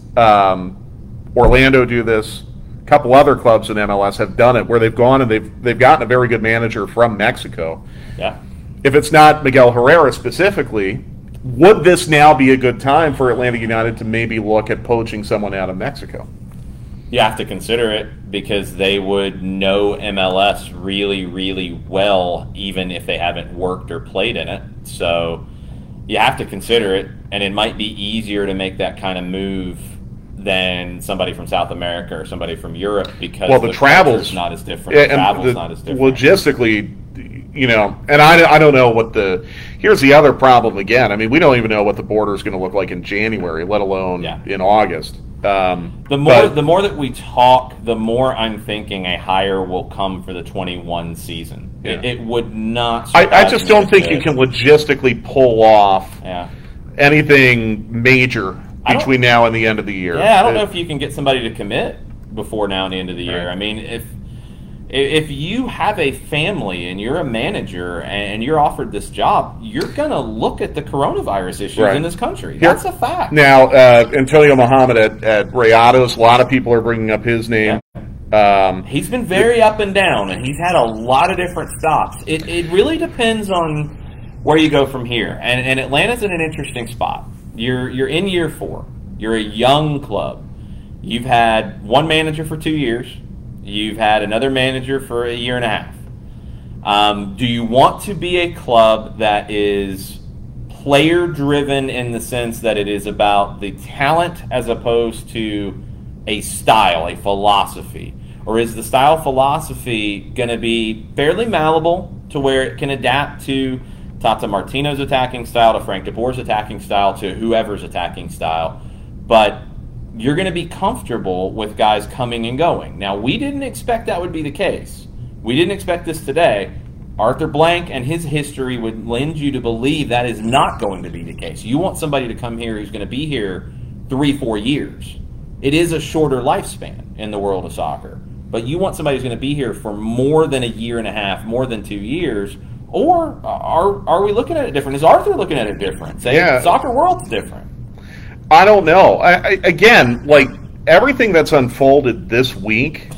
um, Orlando do this. A couple other clubs in M L S have done it where they've gone and they've they've gotten a very good manager from Mexico. Yeah. If it's not Miguel Herrera specifically, would this now be a good time for Atlanta United to maybe look at poaching someone out of Mexico? You have to consider it because they would know M L S really, really well, even if they haven't worked or played in it. So you have to consider it, and it might be easier to make that kind of move than somebody from South America or somebody from Europe because well, the, the travel's not as different. The travel's the, not as different. Logistically, you know, and I, I don't know what the – here's the other problem again. I mean, we don't even know what the border is going to look like in January, let alone yeah. in August. Um, the more but, the more that we talk, the more I'm thinking a hire will come for the twenty-one season. Yeah. It, it would not I, I just don't think you can logistically pull off yeah. anything major between now and the end of the year. Yeah, I don't it, know if you can get somebody to commit before now and the end of the year. Right. I mean, if if you have a family and you're a manager and you're offered this job, you're going to look at the coronavirus issues right. in this country. That's Here, a fact. Now, uh, Antonio Mohamed at, at Rayados, a lot of people are bringing up his name. Yeah. Um, he's been very up and down, and he's had a lot of different stops. It, it really depends on where you go from here. And, and Atlanta's in an interesting spot. You're you're in year four. You're a young club. You've had one manager for two years. You've had another manager for a year and a half. Um, do you want to be a club that is player-driven in the sense that it is about the talent as opposed to a style, a philosophy? Or is the style philosophy going to be fairly malleable to where it can adapt to Tata Martino's attacking style, to Frank de Boer's attacking style, to whoever's attacking style, but you're going to be comfortable with guys coming and going. Now, we didn't expect that would be the case. We didn't expect this today. Arthur Blank and his history would lend you to believe that is not going to be the case. You want somebody to come here who's going to be here three, four years. It is a shorter lifespan in the world of soccer, but you want somebody who's going to be here for more than a year and a half, more than two years. Or are are we looking at it different? Is Arthur looking at it different? Say, yeah. Soccer world's different. I don't know. I, I, again, like everything that's unfolded this week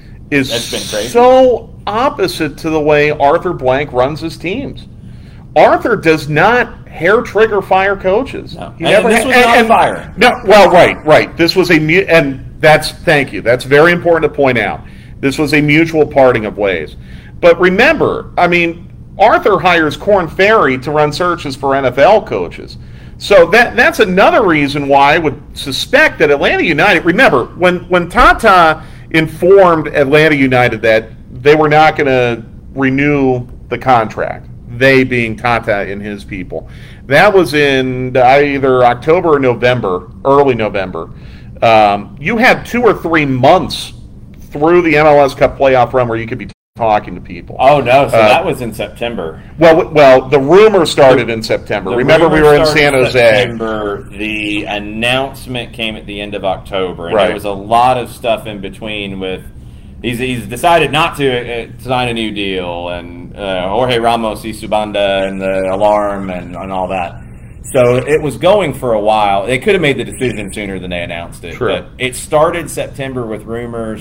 is that's been crazy. So opposite to the way Arthur Blank runs his teams. Arthur does not hair trigger fire coaches. No. He and never, this was and, not and, firing. No, well, right, right. This was a and that's thank you. That's very important to point out. This was a mutual parting of ways. But remember, I mean, Arthur hires Korn Ferry to run searches for N F L coaches. So that that's another reason why I would suspect that Atlanta United, remember, when, when Tata informed Atlanta United that they were not going to renew the contract, they being Tata and his people, that was in either October or November, early November. Um, you had two or three months through the M L S Cup playoff run where you could be talking to people. Oh no! So uh, that was in September. Well, well, the rumor started in September. The Remember, we were in San Jose. September. The announcement came at the end of October, and right. there was a lot of stuff in between. With he's he's decided not to uh, sign a new deal, and uh, Jorge Ramos y Subanda and the alarm and, and all that. So it was going for a while. They could have made the decision sooner than they announced it. True. But it started September with rumors.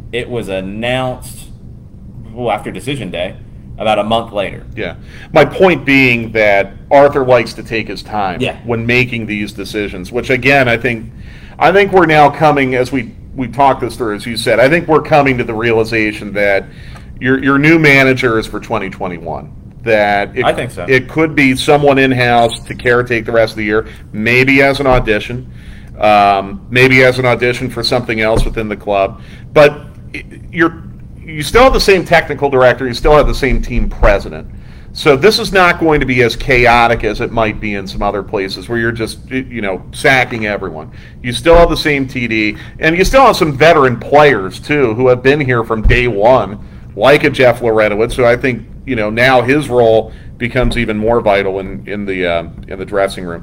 it was announced well, after decision day, about a month later. Yeah. My point being that Arthur likes to take his time yeah. when making these decisions, which again, I think I think we're now coming, as we, we talked this through, as you said, I think we're coming to the realization that your your new manager is for twenty twenty-one. That it, I think so. It could be someone in-house to caretake the rest of the year, maybe as an audition, um, maybe as an audition for something else within the club. But you're you still have the same technical director, you still have the same team president. So this is not going to be as chaotic as it might be in some other places where you're just, you know, sacking everyone. You still have the same T D, and you still have some veteran players, too, who have been here from day one, like a Jeff Loretowitz, who I think, you know, now his role becomes even more vital in, in, the, uh, in the dressing room.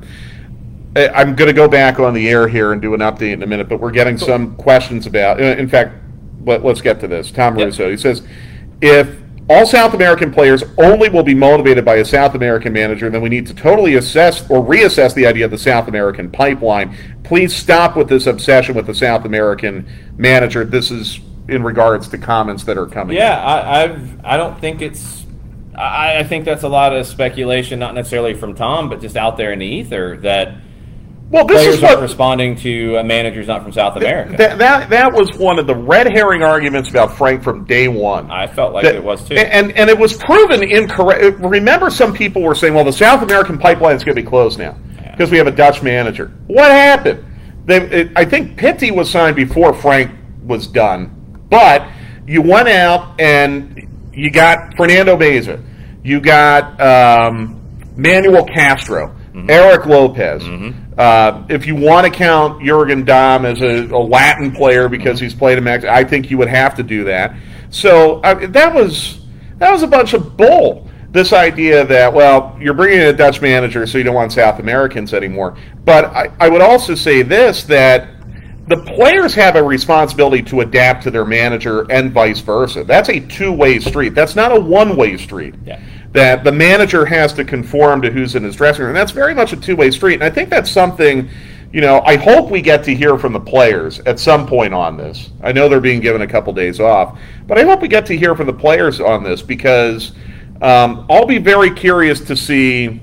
I'm going to go back on the air here and do an update in a minute, but we're getting some questions about, in fact, let, let's get to this. Tom yep. Russo, he says, if all South American players only will be motivated by a South American manager, then we need to totally assess or reassess the idea of the South American pipeline. Please stop with this obsession with the South American manager. This is in regards to comments that are coming. Yeah, I, I've, I don't think it's I, I think that's a lot of speculation, not necessarily from Tom, but just out there in the ether that well, this players is what, aren't responding to uh, managers not from South America. That, that that was one of the red herring arguments about Frank from day one. I felt like that, it was too. And, and it was proven incorrect. Remember, some people were saying, well, the South American pipeline is going to be closed now because yeah. we have a Dutch manager. What happened? They, it, I think Pitti was signed before Frank was done. But you went out and you got Fernando Beza. You got um, Manuel Castro. Mm-hmm. Eric Lopez. Mm-hmm. Uh, if you want to count Jurgen Damm as a, a Latin player because he's played in Mexico, I think you would have to do that. So uh, that was that was a bunch of bull. This idea that, well, you're bringing in a Dutch manager, so you don't want South Americans anymore. But I, I would also say this, that the players have a responsibility to adapt to their manager and vice versa. That's a two-way street. That's not a one-way street. Yeah. That the manager has to conform to who's in his dressing room. And that's very much a two-way street. And I think that's something, you know, I hope we get to hear from the players at some point on this. I know they're being given a couple days off. But I hope we get to hear from the players on this because um, I'll be very curious to see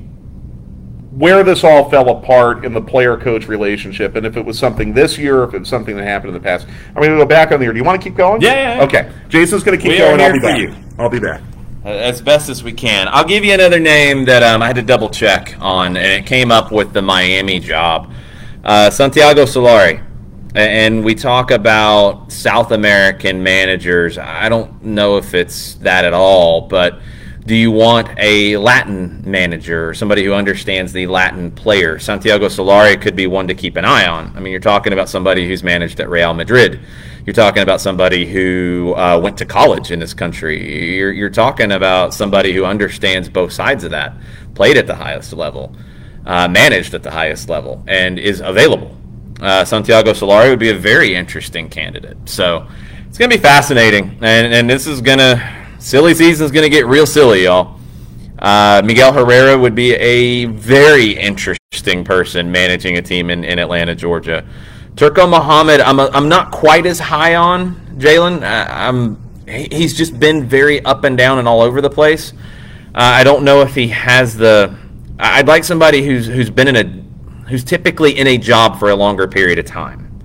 where this all fell apart in the player-coach relationship, and if it was something this year, or if it was something that happened in the past. I'm going to go back on the air. Do you want to keep going? Yeah, yeah, yeah. Okay. Jason's going to keep we going. Are I'll here be for back. you. I'll be back. Uh, as best as we can. I'll give you another name that um, I had to double check on, and it came up with the Miami job. Uh, Santiago Solari. And we talk about South American managers. I don't know if it's that at all, but do you want a Latin manager or somebody who understands the Latin player? Santiago Solari could be one to keep an eye on. I mean, you're talking about somebody who's managed at Real Madrid. You're talking about somebody who uh, went to college in this country. You're, you're talking about somebody who understands both sides of that, played at the highest level, uh, managed at the highest level, and is available. Uh, Santiago Solari would be a very interesting candidate. So it's going to be fascinating, and, and this is going to – silly season's going to get real silly, y'all. Uh, Miguel Herrera would be a very interesting person managing a team in, in Atlanta, Georgia. Turco Mohamed, I'm a, I'm not quite as high on Jalen. I'm he's just been very up and down and all over the place. Uh, I don't know if he has the. I'd like somebody who's who's been in a who's typically in a job for a longer period of time.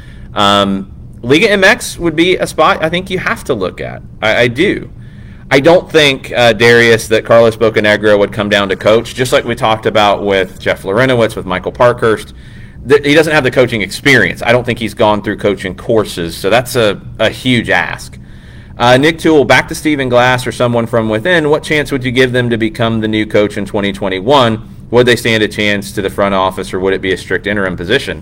Um, Liga M X would be a spot I think you have to look at. I, I do. I don't think, uh, Darius, that Carlos Bocanegra would come down to coach, just like we talked about with Jeff Lorenowitz, with Michael Parkhurst. He doesn't have the coaching experience. I don't think he's gone through coaching courses, so that's a, a huge ask. Uh, Nick Toole, back to Stephen Glass or someone from within, what chance would you give them to become the new coach in twenty twenty-one? Would they stand a chance to the front office, or would it be a strict interim position?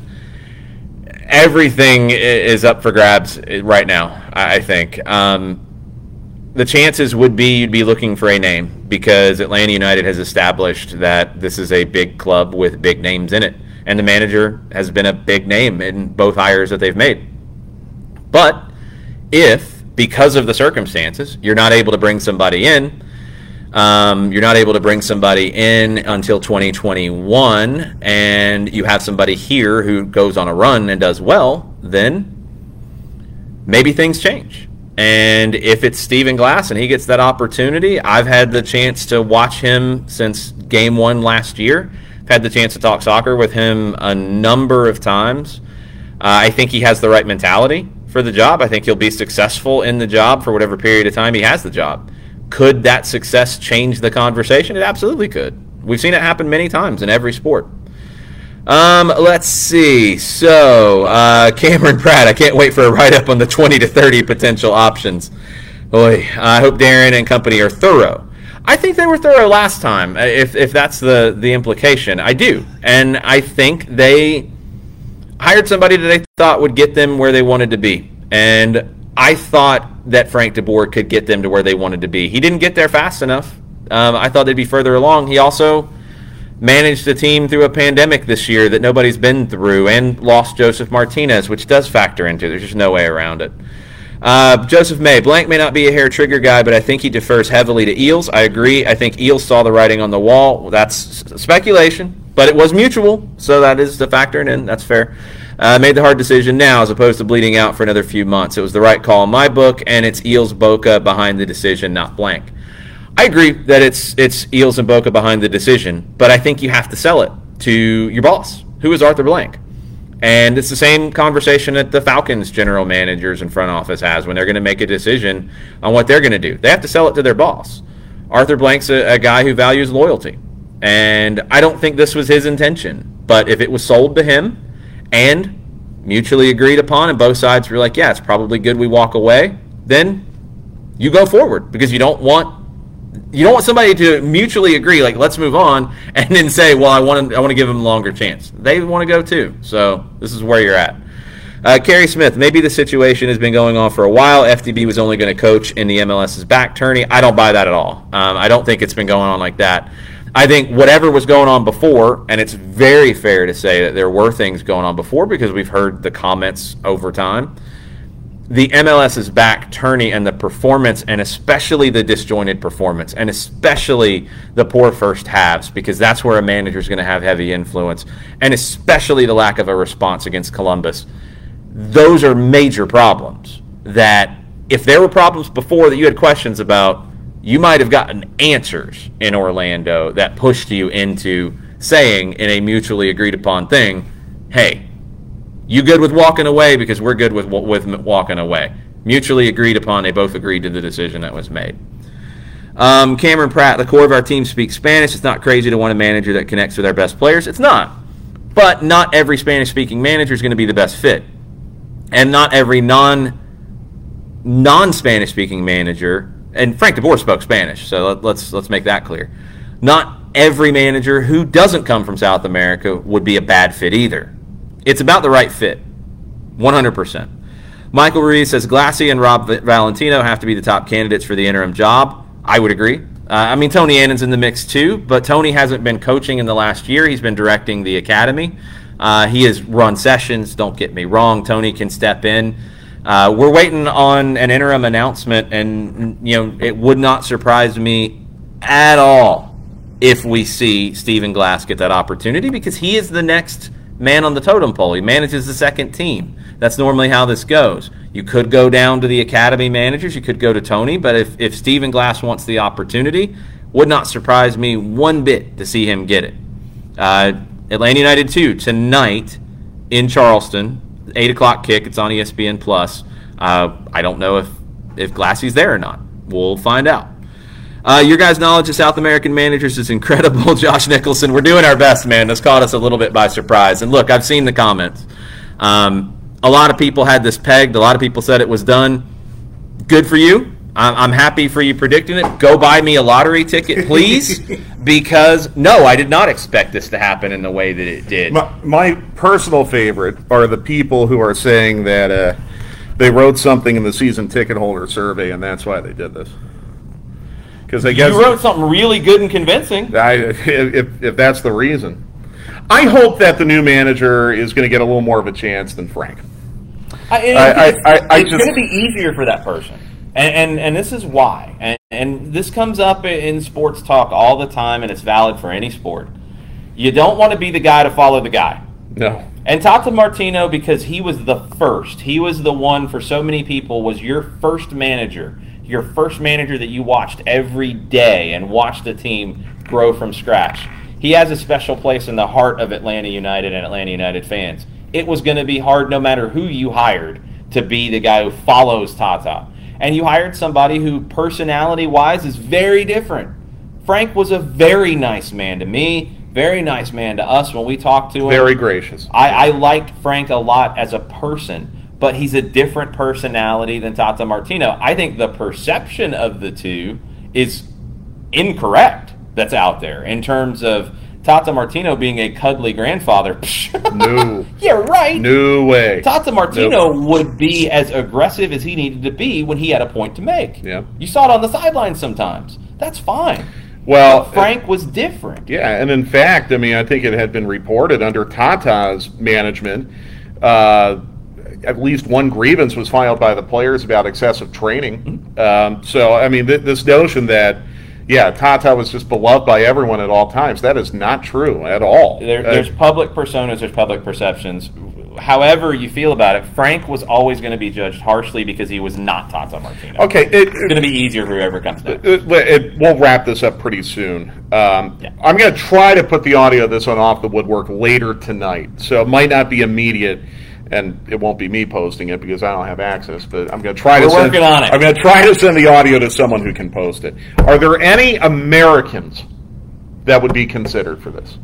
Everything is up for grabs right now, I think. Um, the chances would be you'd be looking for a name, because Atlanta United has established that this is a big club with big names in it. And the manager has been a big name in both hires that they've made. But if, because of the circumstances, you're not able to bring somebody in, um, you're not able to bring somebody in until twenty twenty-one, and you have somebody here who goes on a run and does well, then maybe things change. And if it's Stephen Glass and he gets that opportunity, I've had the chance to watch him since game one last year. I've had the chance to talk soccer with him a number of times. Uh, I think he has the right mentality for the job. I think he'll be successful in the job for whatever period of time he has the job. Could that success change the conversation? It absolutely could. We've seen it happen many times in every sport. Um, let's see. So, uh, Cameron Pratt, I can't wait for a write-up on the twenty to thirty potential options. Boy, I hope Darren and company are thorough. I think they were thorough last time, if if that's the, the implication. I do. And I think they hired somebody that they thought would get them where they wanted to be. And I thought that Frank DeBoer could get them to where they wanted to be. He didn't get there fast enough. Um, I thought they'd be further along. He also managed a team through a pandemic this year that nobody's been through and lost Joseph Martinez, which does factor into it. There's just no way around it. Uh, Joseph May, Blank may not be a hair trigger guy, but I think he defers heavily to Eels. I agree. I think Eels saw the writing on the wall. Well, that's speculation, but it was mutual, so that is the factor, and that's fair. Uh, made the hard decision now as opposed to bleeding out for another few months. It was the right call in my book, and it's Eels Boca behind the decision, not Blank. I agree that it's it's Eels and Boca behind the decision, but I think you have to sell it to your boss, who is Arthur Blank. And it's the same conversation that the Falcons general managers and front office has when they're going to make a decision on what they're going to do. They have to sell it to their boss. Arthur Blank's a, a guy who values loyalty. And I don't think this was his intention. But if it was sold to him and mutually agreed upon and both sides were like, yeah, it's probably good we walk away, then you go forward because you don't want You don't want somebody to mutually agree, like, let's move on, and then say, well, I want to I want to give them a longer chance. They want to go too, so this is where you're at. Uh, Kerry Smith, maybe the situation has been going on for a while. F D B was only going to coach in the M L S's back tourney. I don't buy that at all. Um, I don't think it's been going on like that. I think whatever was going on before, and it's very fair to say that there were things going on before because we've heard the comments over time, the M L S's back tourney and the performance, and especially the disjointed performance, and especially the poor first halves, because that's where a manager is going to have heavy influence, and especially the lack of a response against Columbus. Those are major problems that if there were problems before that you had questions about, you might have gotten answers in Orlando that pushed you into saying in a mutually agreed upon thing, hey, you good with walking away because we're good with with walking away. Mutually agreed upon. They both agreed to the decision that was made. Um, Cameron Pratt, the core of our team speaks Spanish. It's not crazy to want a manager that connects with our best players. It's not. But not every Spanish-speaking manager is going to be the best fit. And not every non, non-Spanish-speaking manager, and Frank DeBoer spoke Spanish, so let, let's let's make that clear. Not every manager who doesn't come from South America would be a bad fit either. It's about the right fit, one hundred percent. Michael Ruiz says Glassy and Rob Valentino have to be the top candidates for the interim job. I would agree. Uh, I mean, Tony Annan's in the mix too, but Tony hasn't been coaching in the last year. He's been directing the academy. Uh, he has run sessions, don't get me wrong. Tony can step in. Uh, we're waiting on an interim announcement, and you know it would not surprise me at all if we see Stephen Glass get that opportunity because he is the next man on the totem pole. He manages the second team. That's normally how this goes. You could go down to the academy managers. You could go to Tony. But if, if Stephen Glass wants the opportunity, would not surprise me one bit to see him get it. Uh, Atlanta United two tonight in Charleston. eight o'clock kick. It's on E S P N Plus. Uh, I don't know if, if Glassy's there or not. We'll find out. Uh, your guys' knowledge of South American managers is incredible. Josh Nicholson, we're doing our best, man. This caught us a little bit by surprise. And look, I've seen the comments. Um, a lot of people had this pegged. A lot of people said it was done. Good for you. I'm, I'm happy for you predicting it. Go buy me a lottery ticket, please, because, no, I did not expect this to happen in the way that it did. My, my personal favorite are the people who are saying that uh, they wrote something in the season ticket holder survey, and that's why they did this. I guess you wrote something really good and convincing. I, if, if that's the reason. I hope that the new manager is going to get a little more of a chance than Frank. I, it, I, it's I, I it's just, going to be easier for that person. And, and, and this is why. And, and this comes up in sports talk all the time, and it's valid for any sport. You don't want to be the guy to follow the guy. No. And Tata Martino, because he was the first, he was the one for so many people, was your first manager, your first manager that you watched every day and watched the team grow from scratch. He has a special place in the heart of Atlanta United and Atlanta United fans. It was going to be hard no matter who you hired to be the guy who follows Tata. And you hired somebody who personality-wise is very different. Frank was a very nice man to me, very nice man to us when we talked to him. Very gracious. I, I liked Frank a lot as a person, but he's a different personality than Tata Martino. I think the perception of the two is incorrect that's out there in terms of Tata Martino being a cuddly grandfather. No. Yeah, right. No way. Tata Martino Nope. would be as aggressive as he needed to be when he had a point to make. Yeah. You saw it on the sidelines sometimes. That's fine. Well, But Frank was different. Yeah, and in fact, I mean, I think it had been reported under Tata's management, uh, at least one grievance was filed by the players about excessive training. Um, so, I mean, th- this notion that, yeah, Tata was just beloved by everyone at all times, that is not true at all. There, Uh, there's public personas, there's public perceptions. However you feel about it, Frank was always going to be judged harshly because he was not Tata Martino. okay, it, It's going to be easier for whoever comes next. It, it, we'll wrap this up pretty soon. Um, Yeah. I'm going to try to put the audio of this on Off the Woodwork later tonight, so it might not be immediate, and it won't be me posting it because I don't have access. But I'm going to try to. We're send, working on it. I'm going to try to send the audio to someone who can post it. Are there any Americans that would be considered for this?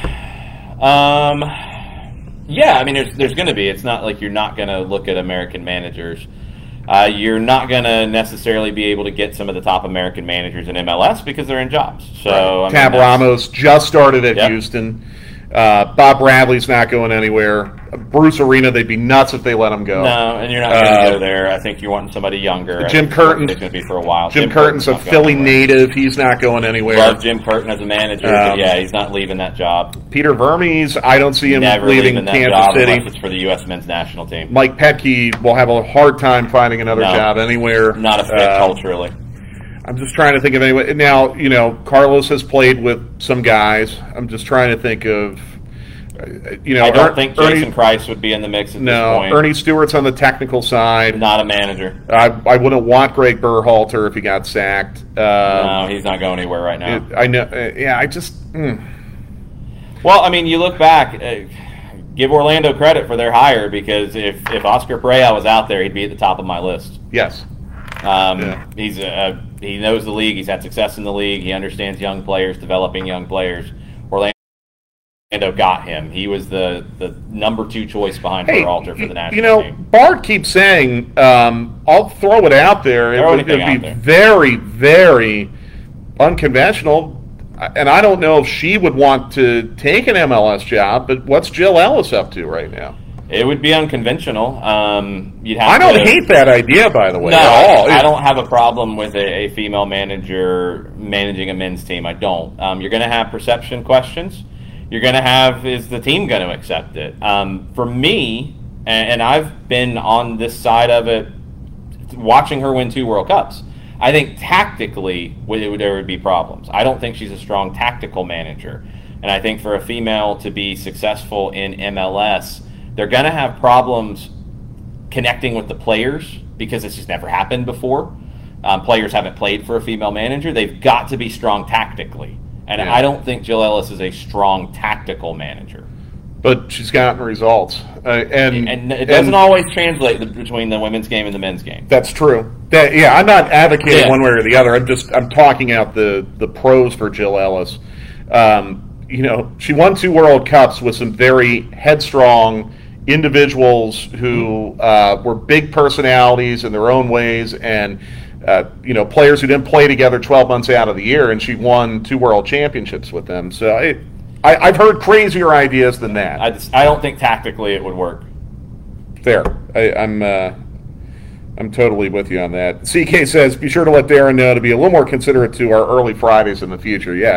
Um, yeah, I mean, there's there's going to be. It's not like you're not going to look at American managers. Uh, you're not going to necessarily be able to get some of the top American managers in M L S because they're in jobs. So I mean, Tab that's- Ramos just started at Yep. Houston. Uh, Bob Bradley's not going anywhere. Bruce Arena, they'd be nuts if they let him go. No, and you're not going to Uh, go there. I think you're wanting somebody younger. Jim I think Curtin. It's going to be for a while. Jim, Curtin's a not going Philly anywhere. native. He's not going anywhere. Love Jim Curtin as a manager, Um, but yeah, he's not leaving that job. Peter Vermes, I don't see him Never leaving leaving that Kansas job City. unless it's for the U S men's national team. Mike Petke will have a hard time finding another No. job anywhere. Not a fit Uh, culturally. I'm just trying to think of anyone. Now, you know, Carlos has played with some guys. I'm just trying to think of, uh, you know, I don't Er- think Ernie, Jason Price would be in the mix at no, this point. Ernie Stewart's on the technical side. Not a manager. I, I wouldn't want Greg Berhalter if he got sacked. Uh, No, he's not going anywhere right now. it- I know. Uh, yeah, I just. Mm. Well, I mean, you look back, uh, give Orlando credit for their hire because if, if Oscar Pereira was out there, he'd be at the top of my list. Yes. Um, Yeah. He's uh, he knows the league. He's had success in the league. He understands young players, developing young players. Orlando got him. He was the, the number two choice behind Hey, Berhalter for the national you know, team. Bart keeps saying, um, I'll throw it out there. It Throw would anything it'd out be there. very, very unconventional. And I don't know if she would want to take an M L S job, but what's Jill Ellis up to right now? It would be unconventional. Um, you'd have I don't to, hate that idea, by the way, No, at all. I don't have a problem with a, a female manager managing a men's team. I don't. Um, you're going to have perception questions. You're going to have, is the team going to accept it? Um, for me, and, and I've been on this side of it, watching her win two World Cups. I think tactically it would, there would be problems. I don't think she's a strong tactical manager. And I think for a female to be successful in M L S, they're going to have problems connecting with the players because it's just never happened before. Um, players haven't played for a female manager. They've got to be strong tactically. And Yeah. I don't think Jill Ellis is a strong tactical manager. But she's gotten results. Uh, and, And it doesn't and always translate the, between the women's game and the men's game. That's true. That, yeah, I'm not advocating Yeah. one way or the other. I'm just I'm talking out the, the pros for Jill Ellis. Um, you know, she won two World Cups with some very headstrong individuals who uh, were big personalities in their own ways, and uh, you know, players who didn't play together twelve months out of the year, and she won two World Championships with them. So it, I, I've heard crazier ideas than that. I, just, I don't think tactically it would work. Fair. I, I'm uh, I'm totally with you on that. C K says, be sure to let Darren know to be a little more considerate to our early Fridays in the future. Yeah,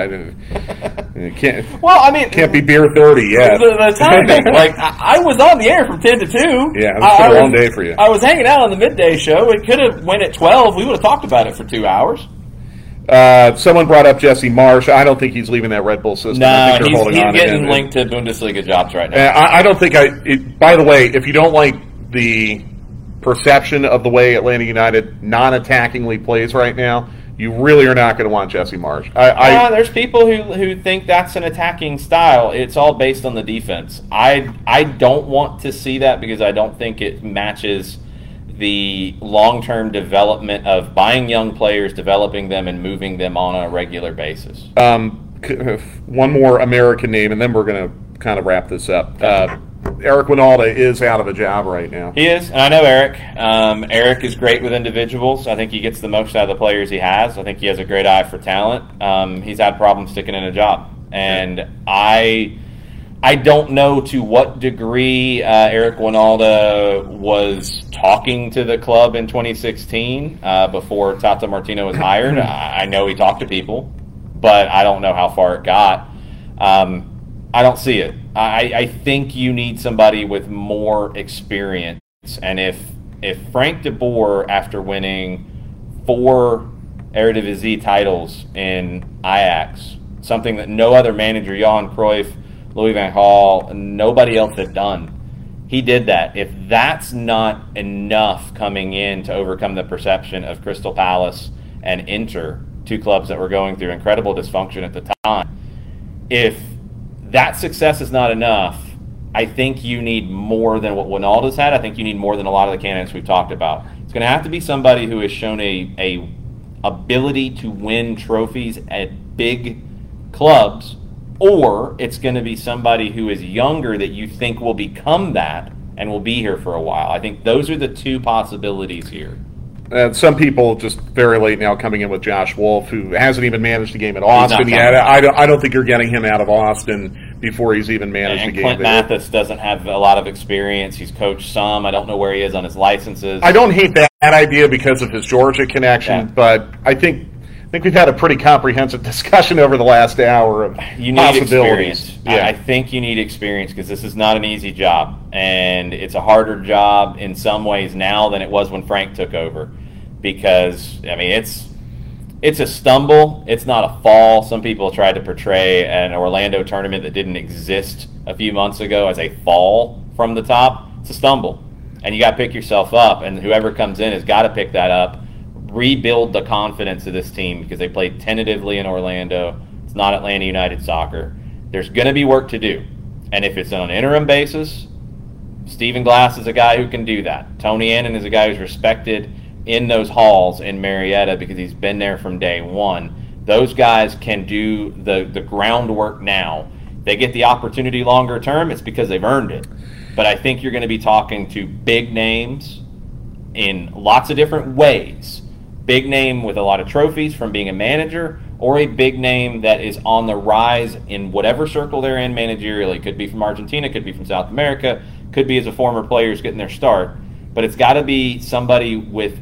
it can't Well, I mean, can't be beer thirty yet. The, the timing, like I, I was on the air from ten to two. Yeah, it's I, been a I long was- day for you. I was hanging out on the midday show. It could have went at twelve. We would have talked about it for two hours. Uh, someone brought up Jesse Marsch. I don't think he's leaving that Red Bull system. I No, think he's, holding he's on to getting him. linked to Bundesliga jobs right now. Uh, I, I don't think I. It, by the way, if you don't like the perception of the way Atlanta United non-attackingly plays right now, you really are not going to want Jesse Marsch. I, I Uh, there's people who, who think that's an attacking style. It's all based on the defense. I I don't want to see that because I don't think it matches the long-term development of buying young players, developing them, and moving them on a regular basis. um, one more American name, and then we're going to kind of wrap this up. Uh, Eric Wynalda is out of a job right now. He is, and I know Eric. Um, Eric is great with individuals. I think he gets the most out of the players he has. I think he has a great eye for talent. Um, he's had problems sticking in a job, and I, I don't know to what degree uh, Eric Wynalda was talking to the club in twenty sixteen uh, before Tata Martino was hired. I, I know he talked to people, but I don't know how far it got. Um, I don't see it. I, I think you need somebody with more experience. And if if Frank de Boer, after winning four Eredivisie titles in Ajax, something that no other manager, Johan Cruyff, Louis van Gaal, nobody else had done, he did that. If that's not enough coming in to overcome the perception of Crystal Palace and Inter, two clubs that were going through incredible dysfunction at the time, if that success is not enough, I think you need more than what Wynalda's had. I think you need more than a lot of the candidates we've talked about. It's going to have to be somebody who has shown a, a ability to win trophies at big clubs, or it's going to be somebody who is younger that you think will become that and will be here for a while. I think those are the two possibilities here. And some people just very late now coming in with Josh Wolf, who hasn't even managed a game at Austin yet. I don't, I don't think you're getting him out of Austin before he's even managed and a game. Clint there. Mathis doesn't have a lot of experience. He's coached some. I don't know where he is on his licenses. I don't hate that, that idea because of his Georgia connection, Yeah. but I think I think we've had a pretty comprehensive discussion over the last hour of You need possibilities. experience. Yeah. I I think you need experience because this is not an easy job, and it's a harder job in some ways now than it was when Frank took over. Because I mean, it's it's a stumble. It's not a fall. Some people tried to portray an Orlando tournament that didn't exist a few months ago as a fall from the top. It's a stumble, and you got to pick yourself up. And whoever comes in has got to pick that up, rebuild the confidence of this team because they played tentatively in Orlando. It's not Atlanta United soccer. There's going to be work to do, and if it's on an interim basis, Stephen Glass is a guy who can do that. Tony Annan is a guy who's respected in those halls in Marietta because he's been there from day one. Those guys can do the, the groundwork now. They get the opportunity longer term, it's because they've earned it. But I think you're going to be talking to big names in lots of different ways. Big name with a lot of trophies from being a manager, or a big name that is on the rise in whatever circle they're in managerially. Could be from Argentina, could be from South America, could be as a former player who's getting their start. But it's got to be somebody with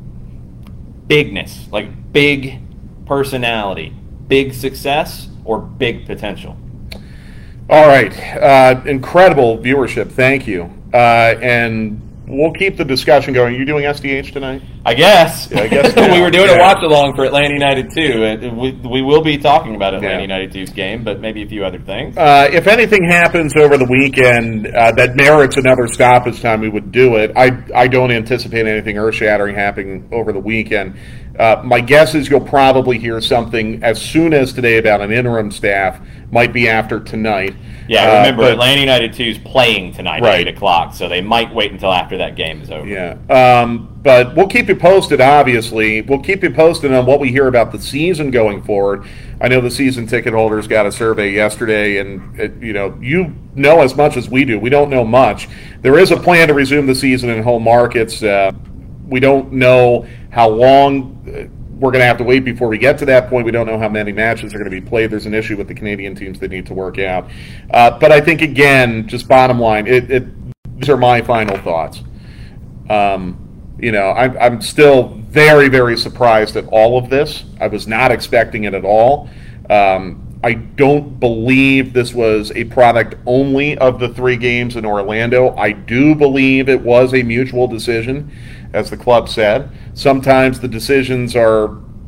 bigness, like big personality, big success, or big potential. All right. Uh, incredible viewership. Thank you. Uh, and we'll keep the discussion going. Are you doing S D H tonight? I guess. Yeah, I guess we were doing yeah. a watch along for Atlanta United too. It, we, we will be talking about Atlanta Yeah. United two's game, but maybe a few other things. Uh, if anything happens over the weekend uh, that merits another stoppage time, we would do it. I, I don't anticipate anything earth-shattering happening over the weekend. Uh, my guess is you'll probably hear something as soon as today about an interim staff. Might be after tonight. Yeah, remember, uh, but, Atlanta United two is playing tonight Right. at eight o'clock, so they might wait until after that game is over. Yeah, um, but we'll keep you posted, obviously. We'll keep you posted on what we hear about the season going forward. I know the season ticket holders got a survey yesterday, and, it, you know, you know as much as we do. We don't know much. There is a plan to resume the season in home markets. Uh, we don't know how long we're going to have to wait before we get to that point. We don't know how many matches are going to be played. There's an issue with the Canadian teams that need to work out. Uh, but I think, again, just bottom line, it, it, these are my final thoughts. Um, you know, I'm, I'm still very, very surprised at all of this. I was not expecting it at all. Um, I don't believe this was a product only of the three games in Orlando. I do believe it was a mutual decision, as the club said. Sometimes the decisions are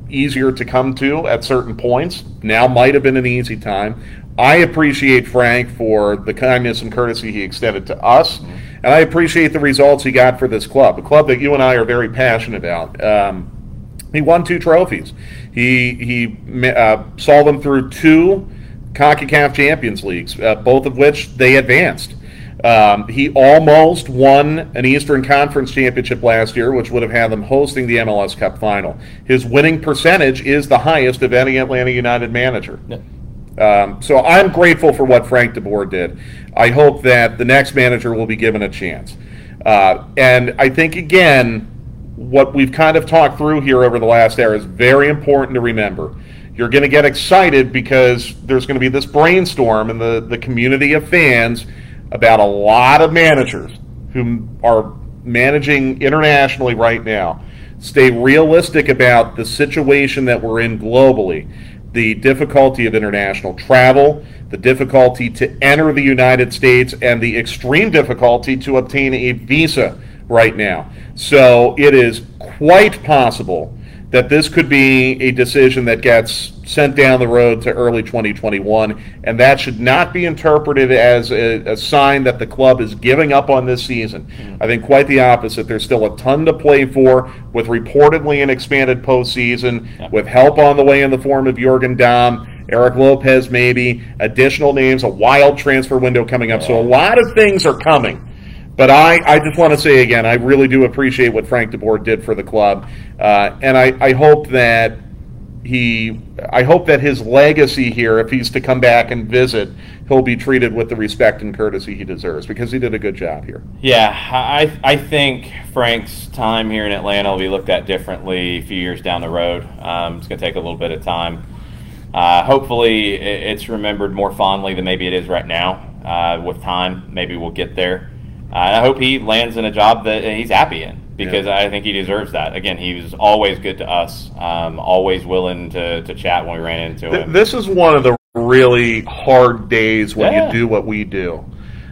easier to come to at certain points. Now might have been an easy time. I appreciate Frank for the kindness and courtesy he extended to us, and I appreciate the results he got for this club, a club that you and I are very passionate about. Um, he won two trophies. He he uh, saw them through two CONCACAF Champions Leagues, uh, both of which they advanced. Um, he almost won an Eastern Conference Championship last year, which would have had them hosting the M L S Cup Final. His winning percentage is the highest of any Atlanta United manager. Yeah. Um, so I'm grateful for what Frank DeBoer did. I hope that the next manager will be given a chance. Uh, and I think, again, what we've kind of talked through here over the last hour is very important to remember. You're going to get excited because there's going to be this brainstorm in the, the community of fans about a lot of managers who are managing internationally right now. Stay realistic about the situation that we're in globally, the difficulty of international travel, the difficulty to enter the United States, and the extreme difficulty to obtain a visa right now. So it is quite possible that this could be a decision that gets sent down the road to early twenty twenty-one, and that should not be interpreted as a, a sign that the club is giving up on this season. Mm-hmm. I think quite the opposite. There's still a ton to play for, with reportedly an expanded postseason, yeah. with help on the way in the form of Jürgen Damm, Eric Lopez maybe, additional names, a wild transfer window coming up. Yeah. So a lot of things are coming. But I, I just want to say again, I really do appreciate what Frank DeBoer did for the club, uh, and I, I hope that he, I hope that his legacy here, if he's to come back and visit, he'll be treated with the respect and courtesy he deserves, because he did a good job here. Yeah, I, I think Frank's time here in Atlanta will be looked at differently a few years down the road. Um, it's going to take a little bit of time. Uh, hopefully, it's remembered more fondly than maybe it is right now. Uh, with time, maybe we'll get there. Uh, I hope he lands in a job that he's happy in, because yeah. I think he deserves that. Again, he was always good to us, um, always willing to, to chat when we ran into him. This is one of the really hard days when yeah. you do what we do.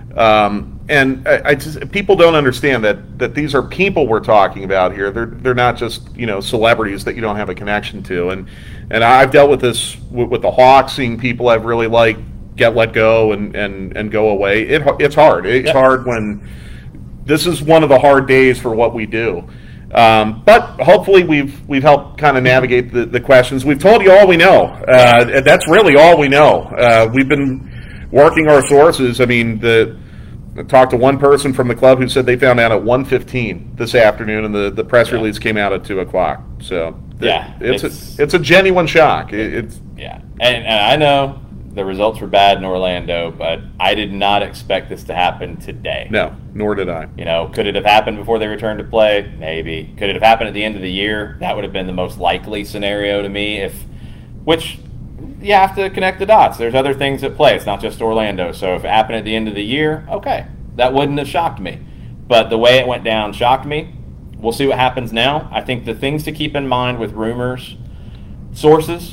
Um, and I, I just, people don't understand that, that these are people we're talking about here. They're they're not just, you know, celebrities that you don't have a connection to. And and I've dealt with this with, with the Hawks, seeing people I've really liked get let go and, and, and go away. It it's hard. It's yep. hard when this is one of the hard days for what we do. Um, but hopefully we've we've helped kind of navigate the, the questions. We've told you all we know. Uh, that's really all we know. Uh, we've been working our sources. I mean, the I talked to one person from the club who said they found out at one fifteen this afternoon, and the, the press yeah. release came out at two o'clock. So yeah, it's it's a, it's a genuine shock. It, it's yeah, and, and I know the results were bad in Orlando, but I did not expect this to happen today. No, nor did I. You know, could it have happened before they returned to play? Maybe. Could it have happened at the end of the year? That would have been the most likely scenario to me. If, which you have to connect the dots. There's other things at play. It's not just Orlando. So if it happened at the end of the year, okay, that wouldn't have shocked me. But the way it went down shocked me. We'll see what happens now. I think the things to keep in mind with rumors, sources,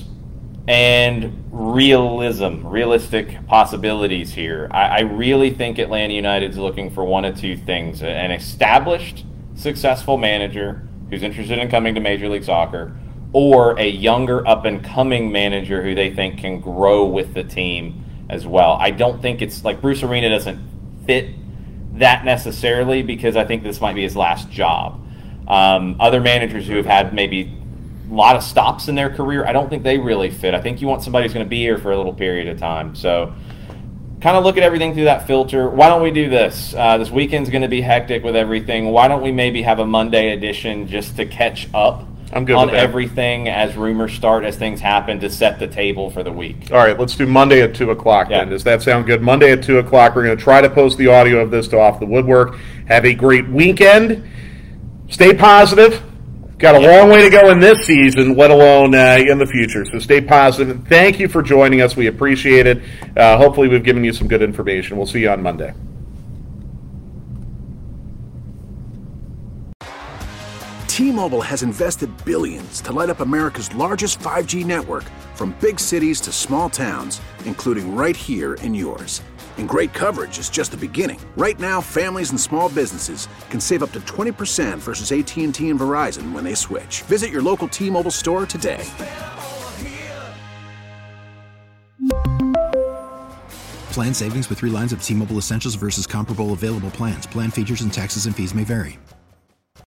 and realism, realistic possibilities here. I, I really think Atlanta United's looking for one of two things: an established, successful manager who's interested in coming to Major League Soccer, or a younger, up-and-coming manager who they think can grow with the team as well. I don't think it's like Bruce Arena doesn't fit that necessarily, because I think this might be his last job. Um, other managers who have had maybe a lot of stops in their career, I don't think they really fit. I think you want somebody who's going to be here for a little period of time. So kind of look at everything through that filter. Why don't we do this? Uh, this weekend's going to be hectic with everything. Why don't we maybe have a Monday edition just to catch up I'm good on with that. everything as rumors start, as things happen, to set the table for the week? All right, let's do Monday at two o'clock yeah. then. Does that sound good? Monday at two o'clock. We're going to try to post the audio of this to Off the Woodwork. Have a great weekend. Stay positive. Got a long way to go in this season, let alone uh, in the future. So stay positive. Thank you for joining us. We appreciate it. Uh, hopefully we've given you some good information. We'll see you on Monday. T-Mobile has invested billions to light up America's largest five G network, from big cities to small towns, including right here in yours. And great coverage is just the beginning. Right now, families and small businesses can save up to twenty percent versus A T and T and Verizon when they switch. Visit your local T-Mobile store today. Plan savings with three lines of T-Mobile Essentials versus comparable available plans. Plan features and taxes and fees may vary.